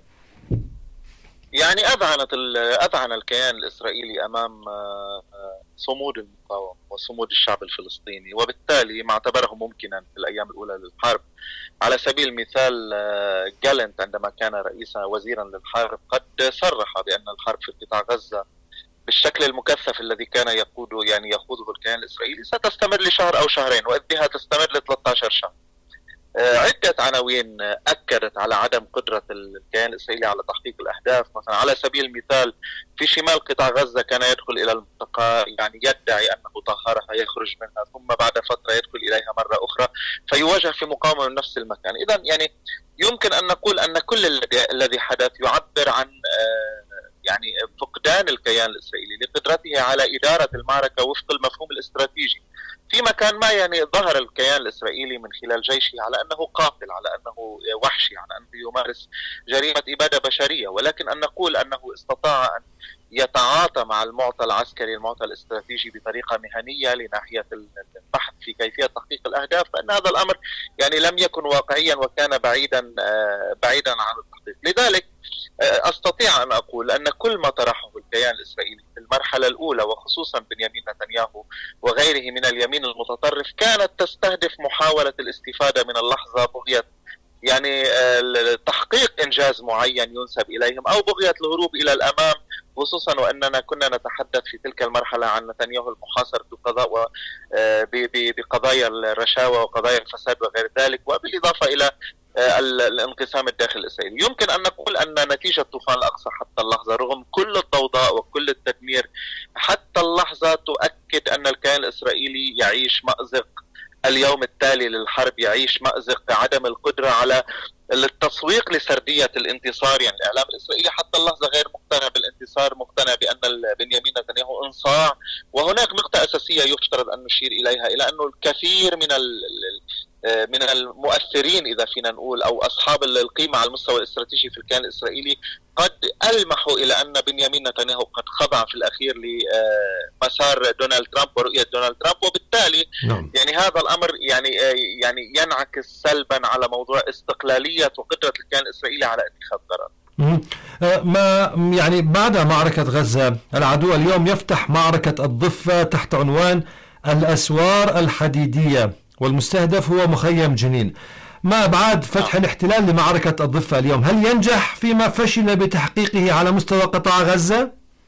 يعني أذعن الكيان الإسرائيلي أمام صمود المقاومة وصمود الشعب الفلسطيني، وبالتالي ما اعتبره ممكنا في الأيام الأولى للحرب. على سبيل المثال جالنت عندما كان رئيسا وزيرا للحرب قد صرح بأن الحرب في قطاع غزة بالشكل المكثف الذي كان يخوضه الكيان الإسرائيلي ستستمر لشهر أو شهرين، وإذ بها تستمر ل13 شهر. عدة عناوين أكدت على عدم قدرة الكيان الإسرائيلي على تحقيق الأهداف. مثلا على سبيل المثال في شمال قطاع غزة كان يدخل إلى المنطقة يعني يدعي أنه طهرها يخرج منها، ثم بعد فترة يدخل إليها مرة أخرى فيواجه في مقاومة من نفس المكان. إذن يعني يمكن أن نقول أن كل الذي حدث يعبر عن يعني فقدان الكيان الإسرائيلي لقدرته على إدارة المعركة وفق المفهوم الاستراتيجي. في مكان ما يعني ظهر الكيان الإسرائيلي من خلال جيشه على أنه قاتل، على أنه وحشي، على أنه يمارس جريمة إبادة بشرية، ولكن أن نقول أنه استطاع أن يتعاطى مع المعطى العسكري المعطى الاستراتيجي بطريقة مهنية لناحية البحث في كيفية تحقيق الأهداف، فإن هذا الأمر يعني لم يكن واقعيا وكان بعيدا عن التحقيق. لذلك أستطيع أن أقول أن كل ما طرحه الكيان الإسرائيلي في المرحلة الأولى وخصوصا بنيامين نتنياهو وغيره من اليمين المتطرف كانت تستهدف محاولة الاستفادة من اللحظة بغية يعني تحقيق إنجاز معين ينسب إليهم أو بغية الهروب إلى الأمام، خصوصا وأننا كنا نتحدث في تلك المرحلة عن نتنياهو المحاصر بالقضاء بقضايا الرشاوى وقضايا الفساد وغير ذلك، وبالإضافة إلى الانقسام الداخلي الإسرائيلي. يمكن أن نقول أن نتيجة طوفان الأقصى حتى اللحظة رغم كل الضوضاء وكل التدمير حتى اللحظة تؤكد أن الكيان الإسرائيلي يعيش مأزق اليوم التالي للحرب، يعيش مأزق عدم القدرة على التسويق لسردية الانتصار. يعني الإعلام الإسرائيلي حتى اللحظة غير مقتنع بالانتصار، مقتنع بأن بنيامين نتنياهو انصاع. وهناك نقطة أساسية يفترض أن نشير إليها، إلى أنه الكثير من المؤثرين إذا فينا نقول أو أصحاب القيمة على المستوى الاستراتيجي في الكيان الإسرائيلي قد ألمحوا إلى أن بنيامين نتنياهو قد خضع في الأخير لمسار دونالد ترامب ورؤية دونالد ترامب، وبالتالي يعني هذا الأمر يعني ينعكس سلبا على موضوع استقلالية وقدرة الكيان الإسرائيلي على اتخاذ قرار. ما يعني بعد معركة غزة العدو اليوم يفتح معركة الضفة تحت عنوان الأسوار الحديدية، والمستهدف هو مخيم جنين. ما أبعاد فتح الاحتلال لمعركة الضفة اليوم؟ هل ينجح فيما فشل بتحقيقه على مستوى قطاع غزة؟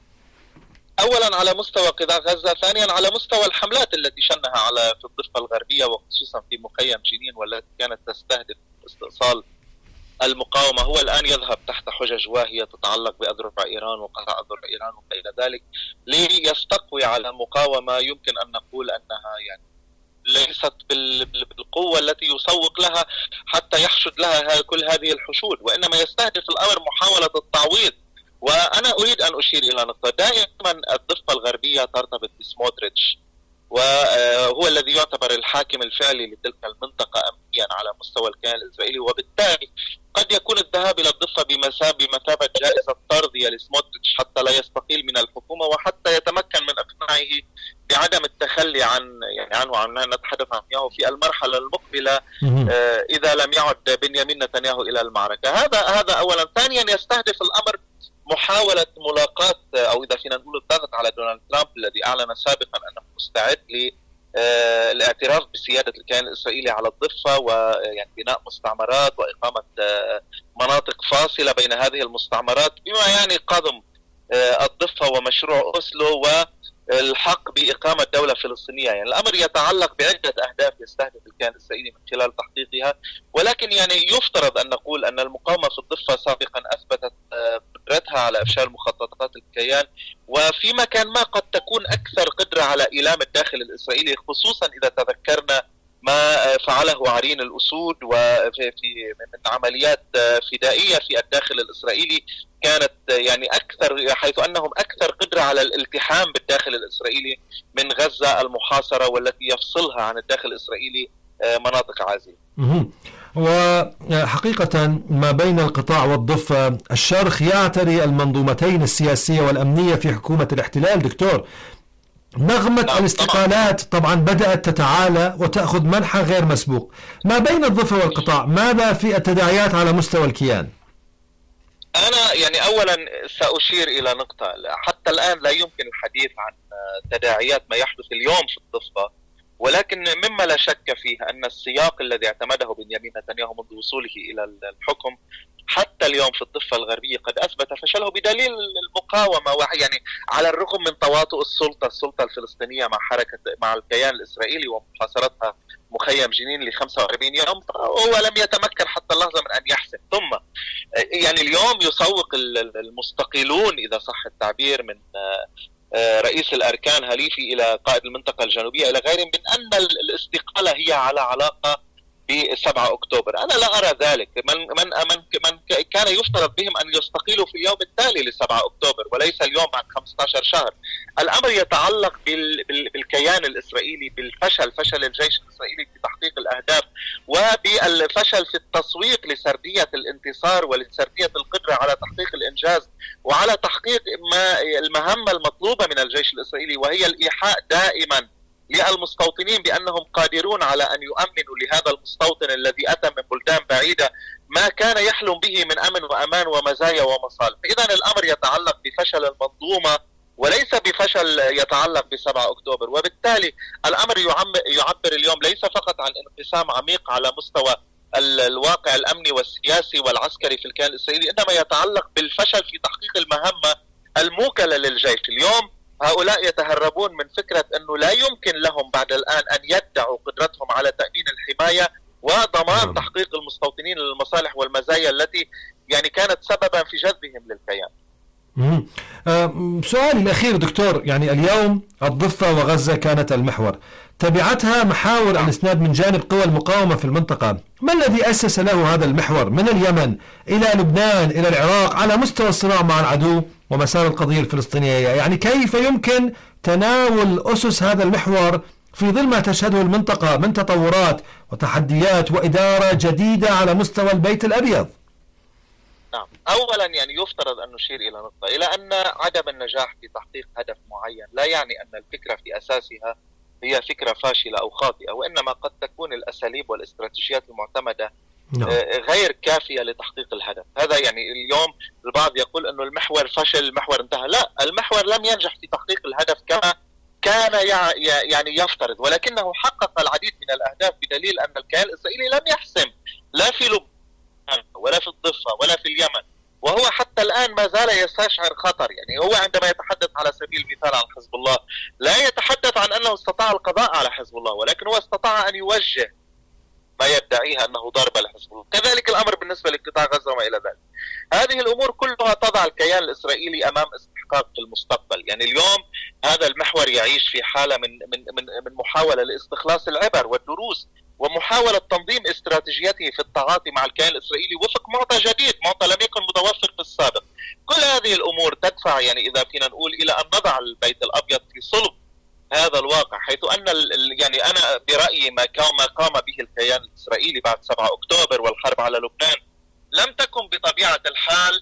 أولا على مستوى قطاع غزة، ثانيا على مستوى الحملات التي شنها في الضفة الغربية وخصوصا في مخيم جنين والتي كانت تستهدف استئصال المقاومة. هو الآن يذهب تحت حجج واهية تتعلق بأذرع إيران وقطع أذرع إيران وإلى ذلك ليستقوي على مقاومة يمكن أن نقول أنها يعني ليست بالقوة التي يسوق لها حتى يحشد لها كل هذه الحشود، وإنما يستهدف الأمر محاولة التعويض. وأنا أريد أن أشير إلى نقطة، دائما الضفة الغربية ترتبط بسموتريتش، وهو الذي يعتبر الحاكم الفعلي لتلك المنطقة أمنيا على مستوى الكيان الإسرائيلي، وبالتالي قد يكون الذهاب إلى الضفة بمثابة جائزة ترضية لسموتريتش حتى لا يستقيل من الحكومة وحتى يتمكن من إقناعه بعدم التخلي عنه نتحدث عن نتنياهو في المرحلة المقبلة إذا لم يعد بنيامين نتنياهو إلى المعركة. هذا أولا. ثانيا يستهدف الأمر محاولة ملاقاة أو إذا فينا نقول الضغط على دونالد ترامب الذي أعلن سابقا أنه مستعد للاعتراف بسيادة الكيان الإسرائيلي على الضفة ويعني بناء مستعمرات وإقامة مناطق فاصلة بين هذه المستعمرات، بما يعني قضم الضفة ومشروع أوسلو الحق بإقامة دولة فلسطينية. يعني الأمر يتعلق بعدة أهداف يستهدف الكيان الإسرائيلي من خلال تحقيقها، ولكن يعني يفترض أن نقول أن المقاومة في الضفة سابقا أثبتت قدرتها على إفشال مخططات الكيان، وفي مكان ما قد تكون أكثر قدرة على إيلام الداخل الإسرائيلي، خصوصا إذا تذكرنا ما فعله عرين الأسود من عمليات فدائية في الداخل الإسرائيلي كانت يعني أكثر، حيث أنهم أكثر قدرة على الالتحام بالداخل الإسرائيلي من غزة المحاصرة والتي يفصلها عن الداخل الإسرائيلي مناطق عازلة. وحقيقة ما بين القطاع والضفة الشرخ يعتري المنظومتين السياسية والأمنية في حكومة الاحتلال دكتور. نغمة الاستقالات طبعا بدأت تتعالى وتأخذ منحى غير مسبوق. ما بين الضفة والقطاع ماذا في التداعيات على مستوى الكيان؟ أنا يعني أولا سأشير إلى نقطة، حتى الآن لا يمكن الحديث عن تداعيات ما يحدث اليوم في الضفة، ولكن مما لا شك فيه أن السياق الذي اعتمده بنيامين نتنياهو منذ وصوله إلى الحكم حتى اليوم في الضفة الغربية قد أثبت فشله بدليل المقاومة، يعني على الرغم من تواطؤ السلطة الفلسطينية مع الكيان الإسرائيلي ومحاصرتها مخيم جنين ل 45 يوم، هو لم يتمكن حتى اللحظة من أن يحسم. ثم يعني اليوم يسوق المستقيلون إذا صح التعبير من رئيس الأركان هليفي إلى قائد المنطقة الجنوبية إلى غيرهم من أن الاستقالة هي على علاقة ب7 أكتوبر. أنا لا أرى ذلك. من كان يفترض بهم أن يستقيلوا في اليوم التالي ل7 أكتوبر وليس اليوم بعد 15 شهر. الأمر يتعلق بالكيان الإسرائيلي، فشل الجيش الإسرائيلي في تحقيق الأهداف، وبالفشل في التسويق لسردية الانتصار ولسردية القدرة على تحقيق الإنجاز وعلى تحقيق المهمة المطلوبة من الجيش الإسرائيلي، وهي الإيحاء دائما للمستوطنين بأنهم قادرون على أن يؤمنوا لهذا المستوطن الذي أتى من بلدان بعيدة ما كان يحلم به من أمن وأمان ومزايا ومصالح. إذن الأمر يتعلق بفشل المنظومة وليس بفشل يتعلق ب7 أكتوبر، وبالتالي الأمر يعبر اليوم ليس فقط عن انقسام عميق على مستوى الواقع الأمني والسياسي والعسكري في الكيان الإسرائيلي، إنما يتعلق بالفشل في تحقيق المهمة الموكلة للجيش. اليوم هؤلاء يتهربون من فكرة أنه لا يمكن لهم بعد الآن أن يدعوا قدرتهم على تأمين الحماية وضمان تحقيق المستوطنين للمصالح والمزايا التي يعني كانت سببا في جذبهم للكيان. سؤالي الأخير دكتور، يعني اليوم الضفة وغزة كانت المحور، تبعتها محاور الإسناد من جانب قوى المقاومة في المنطقة. ما الذي أسس له هذا المحور من اليمن إلى لبنان إلى العراق على مستوى الصراع مع العدو ومسار القضية الفلسطينية؟ يعني كيف يمكن تناول أسس هذا المحور في ظل ما تشهده المنطقة من تطورات وتحديات وإدارة جديدة على مستوى البيت الأبيض؟ نعم، أولا يعني يفترض أن نشير إلى نقطة، إلى أن عدم النجاح في تحقيق هدف معين لا يعني أن الفكرة في أساسها هي فكرة فاشلة أو خاطئة، وإنما قد تكون الأساليب والاستراتيجيات المعتمدة غير كافية لتحقيق الهدف. هذا يعني اليوم البعض يقول أنه المحور فشل، المحور انتهى. لا، المحور لم ينجح في تحقيق الهدف كما كان يعني يفترض، ولكنه حقق العديد من الأهداف بدليل أن الكيان الإسرائيلي لم يحسم لا في لبنان ولا في الضفة ولا في اليمن، وهو حتى الآن ما زال يستشعر خطر. يعني هو عندما يتحدث على سبيل المثال عن حزب الله لا يتحدث عن أنه استطاع القضاء على حزب الله، ولكن هو استطاع أن يوجه ما يدعيه أنه ضرب لحزب الله. كذلك الأمر بالنسبة لقطاع غزة وما إلى ذلك. هذه الأمور كلها تضع الكيان الإسرائيلي أمام استحقاق في المستقبل. يعني اليوم هذا المحور يعيش في حالة من محاولة لاستخلاص العبر والدروس ومحاولة تنظيم استراتيجيته في التعاطي مع الكيان الإسرائيلي وفق معطى جديد، معطى لم يكن متوفر في السابق. كل هذه الأمور تدفع يعني إذا فينا نقول إلى أن نضع البيت الأبيض في صلب هذا الواقع، حيث أن يعني أنا برأيي ما قام به الكيان الإسرائيلي بعد 7 أكتوبر والحرب على لبنان لم تكن بطبيعة الحال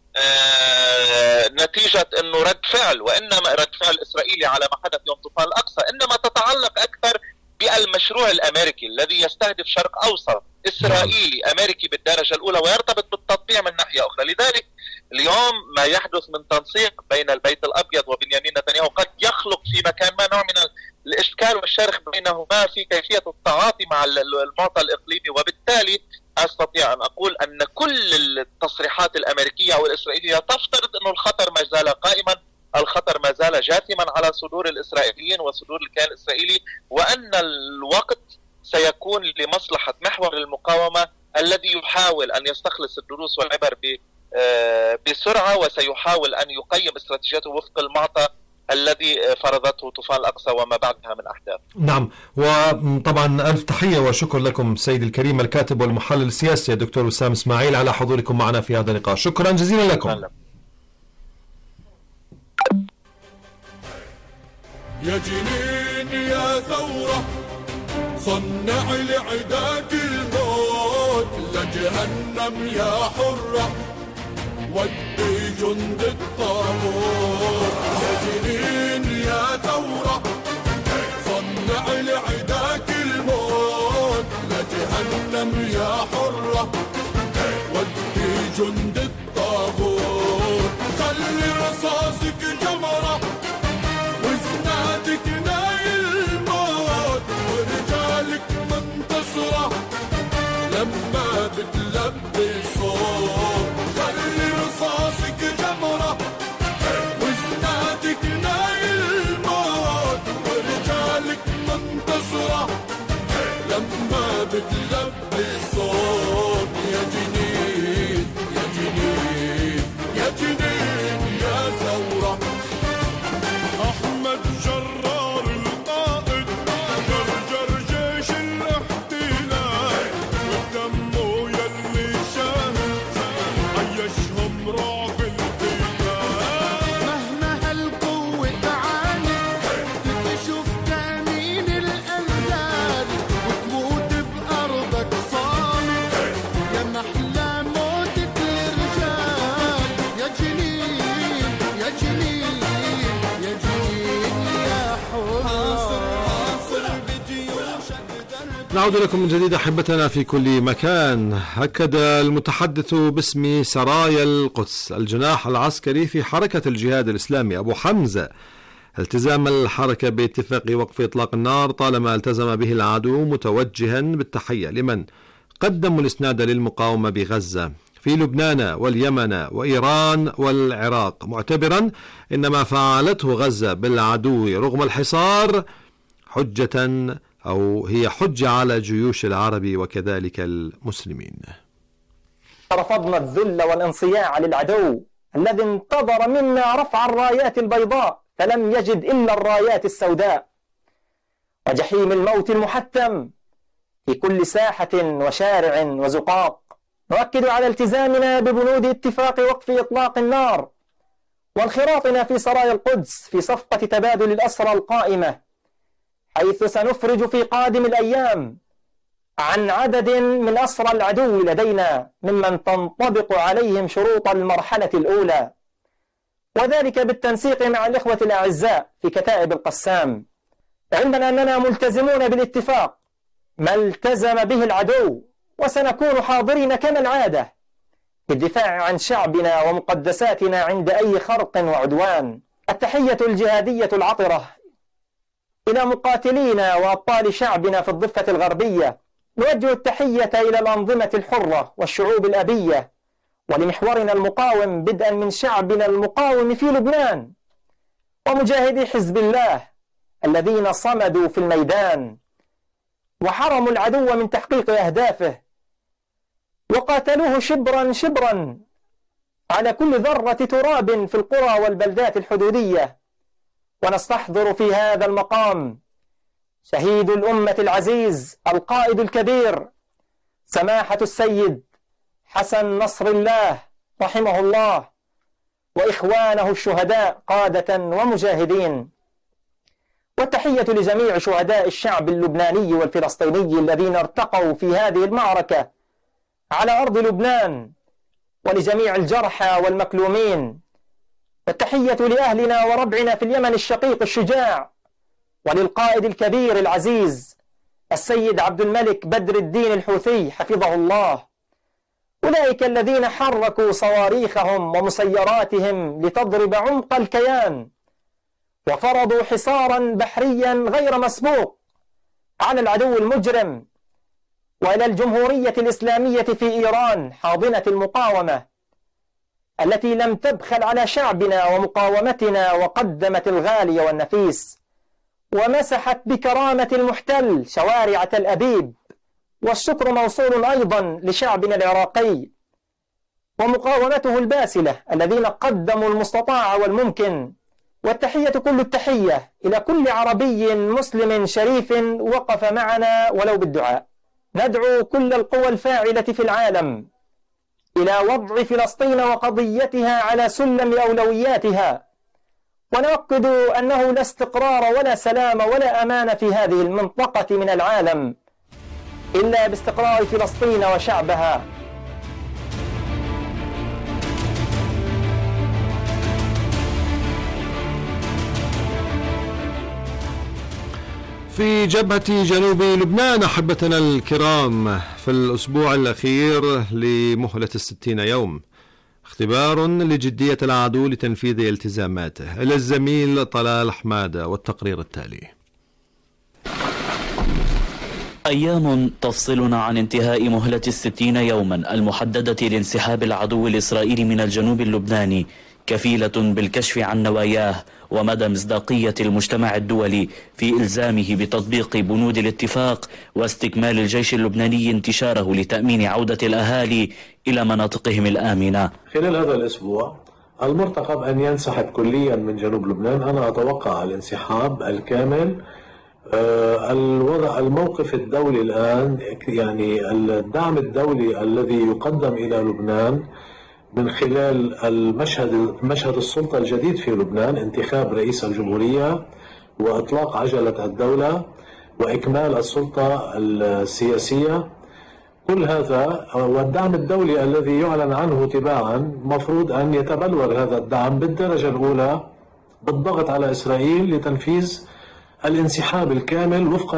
نتيجة أنه رد فعل، وإنما رد فعل إسرائيلي على ما حدث يوم طوفان الأقصى، إنما تتعلق أكثر بالمشروع الأمريكي الذي يستهدف شرق أوسط إسرائيلي أمريكي بالدرجة الأولى ويرتبط بالتطبيع من ناحية أخرى. لذلك اليوم ما يحدث من تنسيق بين البيت الأبيض وبنيامين نتنياهو قد يخلق في مكان ما نوع من الإشكال والشرخ بينهما في كيفية التعاطي مع المعطى الإقليمي، وبالتالي أستطيع أن أقول أن كل التصريحات الأمريكية أو الإسرائيلية تفترض أن الخطر ما زال قائما الخطر ما زال جاثما على صدور الإسرائيليين وصدور الكيان الإسرائيلي، وأن الوقت سيكون لمصلحة محور المقاومة الذي يحاول أن يستخلص الدروس والعبر بسرعة، وسيحاول أن يقيم استراتيجيته وفق المعطى الذي فرضته طوفان الأقصى وما بعدها من أحداث. نعم، وطبعا ألف تحية وشكر لكم سيدي الكريم الكاتب والمحلل السياسي الدكتور وسام إسماعيل على حضوركم معنا في هذا اللقاء. شكرا جزيلا لكم. يا جنين يا ثورة صنع لعداك الموت، لجهنم يا حرة ودي جند الطاغوت. يا جنين يا ثورة صنع لعداك الموت، لجهنم يا حرة ودي جند الطاغوت. خلي رصاصك جمرة وزناتك نايل الموت، ورجالك منتصرة لما بتلبي صوت. خلي رصاصك جمرة وزناتك نايل الموت، ورجالك منتصرة لما بتلبي صوت. يا جنين يا جنين يا جنين يا ثورة. أحمد جرار القائد جرجر جيش الاحتلال، ودمه يلي شاهد عيشهم رعب القتال. مهما هالقوة تعاني تشوف تأمين الأمجاد، وتموت بأرضك صامت يا محلى موتة الرجال. يا جنين يا جنين يا جنين يا حاصر بجيوشك. نعود لكم من جديد أحبتنا في كل مكان. أكد المتحدث باسم سرايا القدس الجناح العسكري في حركة الجهاد الإسلامي أبو حمزة التزام الحركة باتفاق وقف إطلاق النار طالما التزم به العدو، متوجها بالتحية لمن قدموا الإسناد للمقاومة بغزة في لبنان واليمن وإيران والعراق، معتبرا إن ما فعلته غزة بالعدو رغم الحصار حجة أو هي حجة على جيوش العرب وكذلك المسلمين. رفضنا الذل والانصياع للعدو الذي انتظر منا رفع الرايات البيضاء فلم يجد إلا الرايات السوداء، وجحيم الموت المحتم في كل ساحة وشارع وزقاق. نؤكد على التزامنا ببنود اتفاق وقف إطلاق النار وانخراطنا في سرايا القدس في صفقة تبادل الأسرى القائمة، حيث سنفرج في قادم الأيام عن عدد من أسرى العدو لدينا ممن تنطبق عليهم شروط المرحلة الأولى، وذلك بالتنسيق مع الإخوة الأعزاء في كتائب القسام، علما أننا ملتزمون بالاتفاق ما التزم به العدو، وسنكون حاضرين كما العادة بالدفاع عن شعبنا ومقدساتنا عند أي خرق وعدوان. التحية الجهادية العطرة إلى مقاتلينا وأبطال شعبنا في الضفة الغربية. نوجه التحية إلى الأنظمة الحرة والشعوب الأبية ولمحورنا المقاوم، بدءا من شعبنا المقاوم في لبنان ومجاهدي حزب الله الذين صمدوا في الميدان وحرموا العدو من تحقيق أهدافه وقاتلوه شبرا شبرا على كل ذرة تراب في القرى والبلدات الحدودية. ونستحضر في هذا المقام شهيد الأمة العزيز القائد الكبير سماحة السيد حسن نصر الله رحمه الله، وإخوانه الشهداء قادة ومجاهدين. والتحية لجميع شهداء الشعب اللبناني والفلسطيني الذين ارتقوا في هذه المعركة على أرض لبنان، ولجميع الجرحى والمكلومين. والتحية لأهلنا وربعنا في اليمن الشقيق الشجاع، وللقائد الكبير العزيز السيد عبد الملك بدر الدين الحوثي حفظه الله. أولئك الذين حركوا صواريخهم ومسيراتهم لتضرب عمق الكيان، وفرضوا حصارا بحريا غير مسبوق على العدو المجرم وإلى الجمهورية الإسلامية في إيران حاضنة المقاومة. التي لم تبخل على شعبنا ومقاومتنا وقدمت الغالي والنفيس، ومسحت بكرامة المحتل شوارع تل أبيب. والشكر موصول أيضا لشعبنا العراقي ومقاومته الباسلة الذين قدموا المستطاع والممكن. والتحية كل التحية إلى كل عربي مسلم شريف وقف معنا ولو بالدعاء. ندعو كل القوى الفاعلة في العالم إلى وضع فلسطين وقضيتها على سلم أولوياتها، ونؤكد أنه لا استقرار ولا سلام ولا أمان في هذه المنطقة من العالم إلا باستقرار فلسطين وشعبها. في جبهة جنوب لبنان أحبتنا الكرام، في الأسبوع الأخير لمهلة 60 يوم، اختبار لجدية العدو لتنفيذ التزاماته. إلى الزميل طلال حمادة والتقرير التالي. أيام تفصلنا عن انتهاء مهلة 60 يوما المحددة لانسحاب العدو الإسرائيلي من الجنوب اللبناني، كفيلة بالكشف عن نواياه ومدى مصداقية المجتمع الدولي في إلزامه بتطبيق بنود الاتفاق واستكمال الجيش اللبناني انتشاره لتأمين عودة الأهالي إلى مناطقهم الآمنة. خلال هذا الأسبوع المرتقب أن ينسحب كليا من جنوب لبنان. أنا أتوقع الانسحاب الكامل. الموقف الدولي الآن، يعني الدعم الدولي الذي يقدم إلى لبنان من خلال مشهد السلطة الجديد في لبنان، انتخاب رئيس الجمهورية وإطلاق عجلة الدولة وإكمال السلطة السياسية، كل هذا والدعم الدولي الذي يعلن عنه تباعا مفروض أن يتبلور هذا الدعم بالدرجة الأولى بالضغط على إسرائيل لتنفيذ الانسحاب الكامل وفقا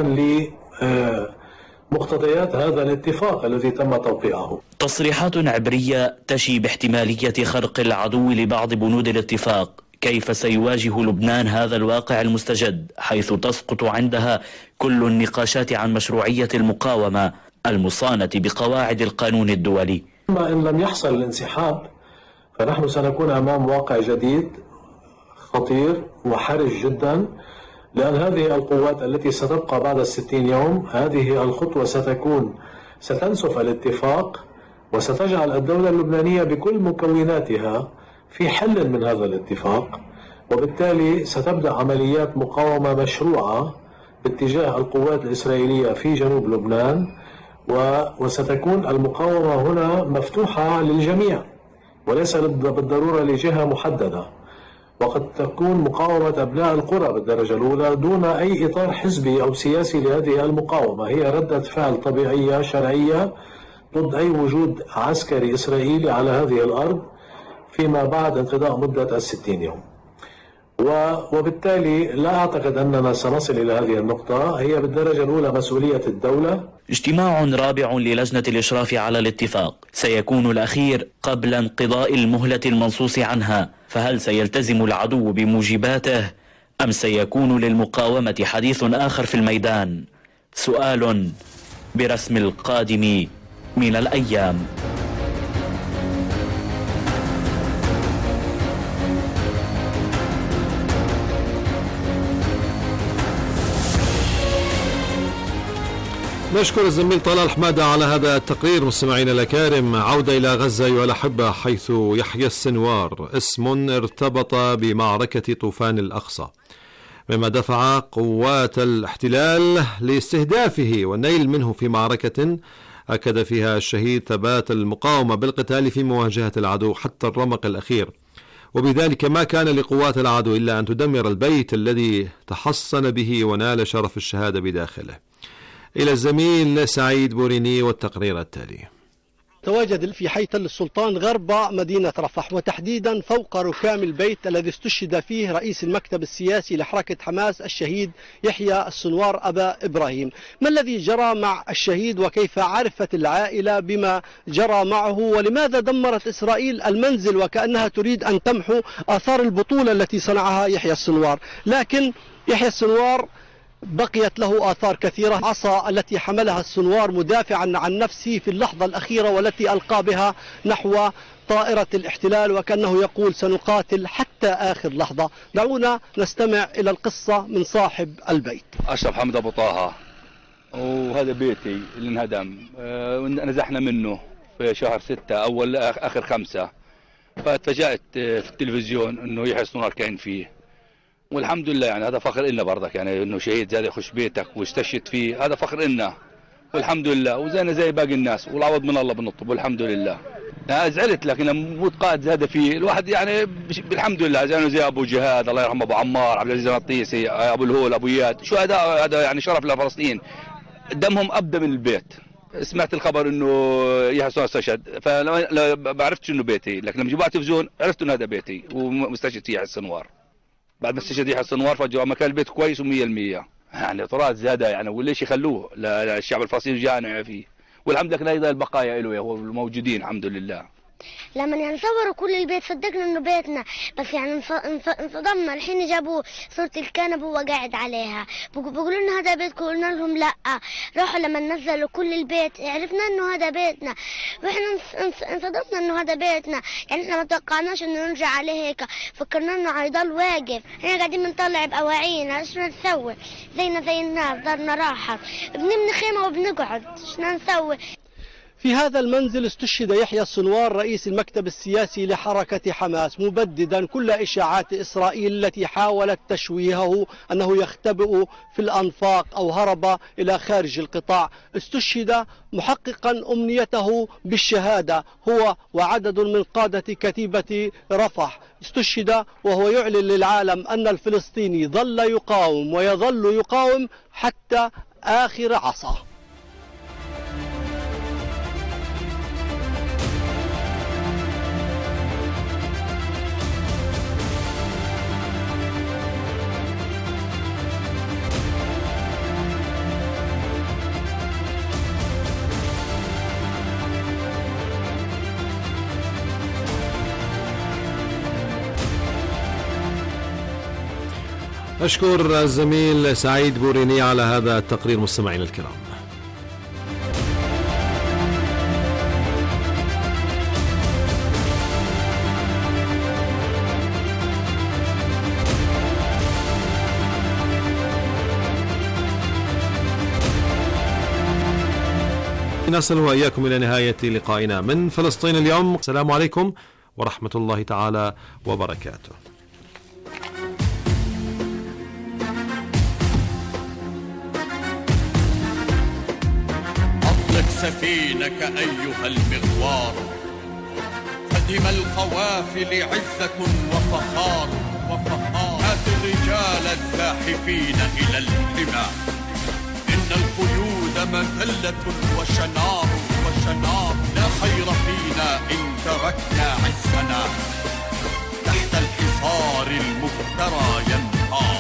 مقتضيات هذا الاتفاق الذي تم توقيعه. تصريحات عبرية تشي باحتمالية خرق العدو لبعض بنود الاتفاق. كيف سيواجه لبنان هذا الواقع المستجد حيث تسقط عندها كل النقاشات عن مشروعية المقاومة المصانة بقواعد القانون الدولي؟ أما إن لم يحصل الانسحاب فنحن سنكون أمام واقع جديد خطير وحرج جدا، لأن هذه القوات التي ستبقى بعد 60 يوم، هذه الخطوة ستنسف الاتفاق وستجعل الدولة اللبنانية بكل مكوناتها في حل من هذا الاتفاق، وبالتالي ستبدأ عمليات مقاومة مشروعة باتجاه القوات الإسرائيلية في جنوب لبنان، وستكون المقاومة هنا مفتوحة للجميع وليس بالضرورة لجهة محددة، وقد تكون مقاومة أبناء القرى بالدرجة الأولى دون أي إطار حزبي أو سياسي لهذه المقاومة. هي ردة فعل طبيعية شرعية ضد أي وجود عسكري إسرائيلي على هذه الأرض فيما بعد انقضاء مدة 60 يوم. وبالتالي لا أعتقد أننا سنصل إلى هذه النقطة. هي بالدرجة الأولى مسؤولية الدولة. اجتماع رابع للجنة الإشراف على الاتفاق سيكون الأخير قبل انقضاء المهلة المنصوص عنها، فهل سيلتزم العدو بموجباته أم سيكون للمقاومة حديث آخر في الميدان؟ سؤال برسم القادم من الأيام. نشكر الزميل طلال حمادة على هذا التقرير. مستمعينا الأكارم، عودة إلى غزة أيها الأحبة، حيث يحيى السنوار اسم ارتبط بمعركة طوفان الأقصى، مما دفع قوات الاحتلال لاستهدافه والنيل منه في معركة أكد فيها الشهيد ثبات المقاومة بالقتال في مواجهة العدو حتى الرمق الأخير، وبذلك ما كان لقوات العدو إلا أن تدمر البيت الذي تحصن به ونال شرف الشهادة بداخله. إلى الزميل سعيد بوريني والتقرير التالي. تواجد في حي تل السلطان غرب مدينة رفح، وتحديدا فوق ركام البيت الذي استشهد فيه رئيس المكتب السياسي لحركة حماس الشهيد يحيى السنوار أبا إبراهيم. ما الذي جرى مع الشهيد وكيف عرفت العائلة بما جرى معه، ولماذا دمرت إسرائيل المنزل وكأنها تريد أن تمحو آثار البطولة التي صنعها يحيى السنوار؟ لكن يحيى السنوار بقيت له آثار كثيرة. عصا التي حملها السنوار مدافعا عن نفسه في اللحظة الأخيرة والتي ألقى بها نحو طائرة الاحتلال، وكأنه يقول سنقاتل حتى آخر لحظة. دعونا نستمع إلى القصة من صاحب البيت. أشرف حمد أبو طه، وهذا بيتي اللي انهدم، نزحنا منه في شهر 6 أول آخر 5، فتفاجأت في التلفزيون إنه يحيى السنوار كان فيه، والحمد لله يعني هذا فخر إلنا برضك، يعني إنه شهيد زي يخش بيتك واستشهد فيه، هذا فخر إلنا والحمد لله، وزينا زي باقي الناس والعوض من الله بنطلب والحمد لله. أنا زعلت لكن لما موت قائد زاد فيه الواحد يعني بالحمد لله، زي أبو جهاد الله يرحمه، أبو عمار، عبد العزيز الطيسي، أبو الهول، أبو إياد، شهداء، هذا يعني شرف لفلسطين، دمهم أبدى من البيت. سمعت الخبر انه يحيى السنوار استشهد، فلا ما عرفتش انه بيتي، لكن لما جبت التلفزيون عرفت انه هذا بيتي ومستشهد فيه يحيى السنوار. بعد ما استشهد يحيى السنوار فجأة مكان البيت كويس و100%، يعني طراز زياده يعني، وليش يخلوه للشعب الفلسطيني جانع فيه، والحمد لله ايضا البقايا له والموجودين الحمد لله. لما يعني صوروا كل البيت صدقنا انه بيتنا، بس يعني انصدمنا. الحين جابوا صورة الكنبة وهو قاعد عليها، بيقولوا لنا هذا بيتكم، قلنا لهم لا. راحوا لما نزلوا كل البيت عرفنا انه هذا بيتنا، واحنا انصدمنا انه هذا بيتنا، يعني احنا ما توقعناش انه نرجع عليه هيك، فكرنا انه هيضل واقف. احنا قاعدين بنطلع بأواعينا، ايش نسوي؟ زينا زي الناس، دارنا راحة، بنبني خيمة وبنقعد، ايش نسوي؟ في هذا المنزل استشهد يحيى السنوار رئيس المكتب السياسي لحركة حماس، مبددا كل إشاعات إسرائيل التي حاولت تشويهه أنه يختبئ في الأنفاق أو هرب إلى خارج القطاع. استشهد محققا أمنيته بالشهادة هو وعدد من قادة كتيبة رفح. استشهد وهو يعلن للعالم أن الفلسطيني ظل يقاوم ويظل يقاوم حتى آخر عصا. أشكر الزميل سعيد بوريني على هذا التقرير. مستمعينا الكرام، نصل وإياكم إلى نهاية لقائنا من فلسطين اليوم. السلام عليكم ورحمة الله تعالى وبركاته. سفينك أيها المغوار، فدم القوافل عزة وفخار، هات الرجال الزاحفين إلى الحمى، إن القيود مذلة وشنار، لا خير فينا إن تركنا عزنا، تحت الحصار المفترى ينهار.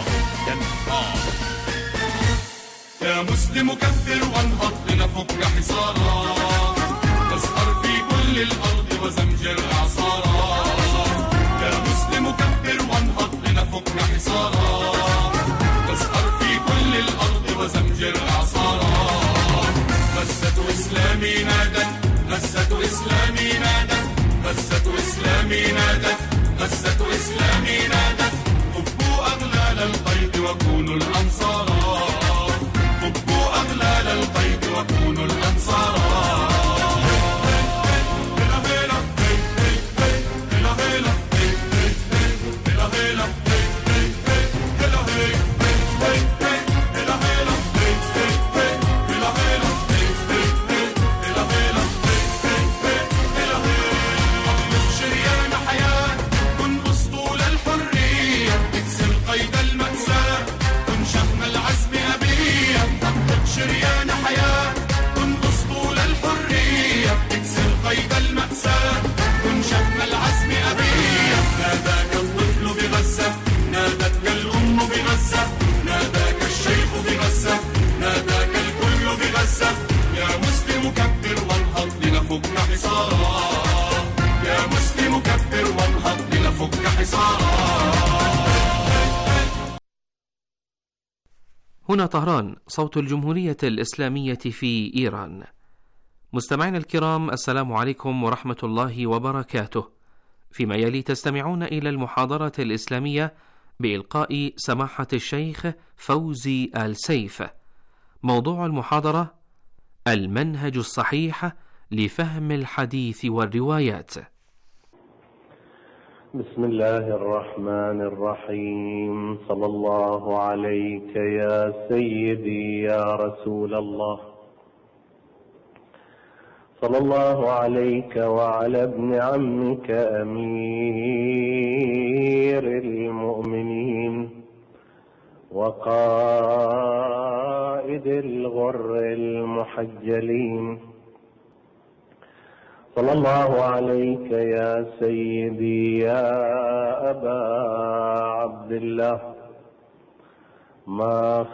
يا مسلم كفر وانهض لنفك حصارا، واسهر في كل الأرض وزمجر أعصارا. يا مسلم كفر وانهض لنفك حصارا، واسهر في كل الأرض وزمجر أعصارا. مسة إسلامي نادت، مسة إسلامي نادت، مسة إسلامي نادت، مسة إسلامي نادت. فكوا أغلال القيد وكونوا الأنصارا، فكوا أغلال القيد وكونوا الأنصارا. شريان حياة كن أسطول الحرية، اكسر قيد المأساة كن شحم العزم أبية. ناداك الطفل بغزة، نادتك الأم بغزة، ناداك الشيخ بغزة، ناداك الكل بغزة. يا مسلم كبر وانهض لنفك حصارا، يا مسلم كبر وانهض لنفك حصارا. هنا طهران، صوت الجمهورية الإسلامية في إيران. مستمعينا الكرام، السلام عليكم ورحمة الله وبركاته. فيما يلي تستمعون إلى المحاضرة الإسلامية بإلقاء سماحة الشيخ فوزي آل سيف. موضوع المحاضرة: المنهج الصحيح لفهم الحديث والروايات. بسم الله الرحمن الرحيم. صلى الله عليك يا سيدي يا رسول الله، صلى الله عليك وعلى ابن عمك أمير المؤمنين وقائد الغر المحجلين، صلى الله عليك يا سيدي يا أبا عبد الله. ما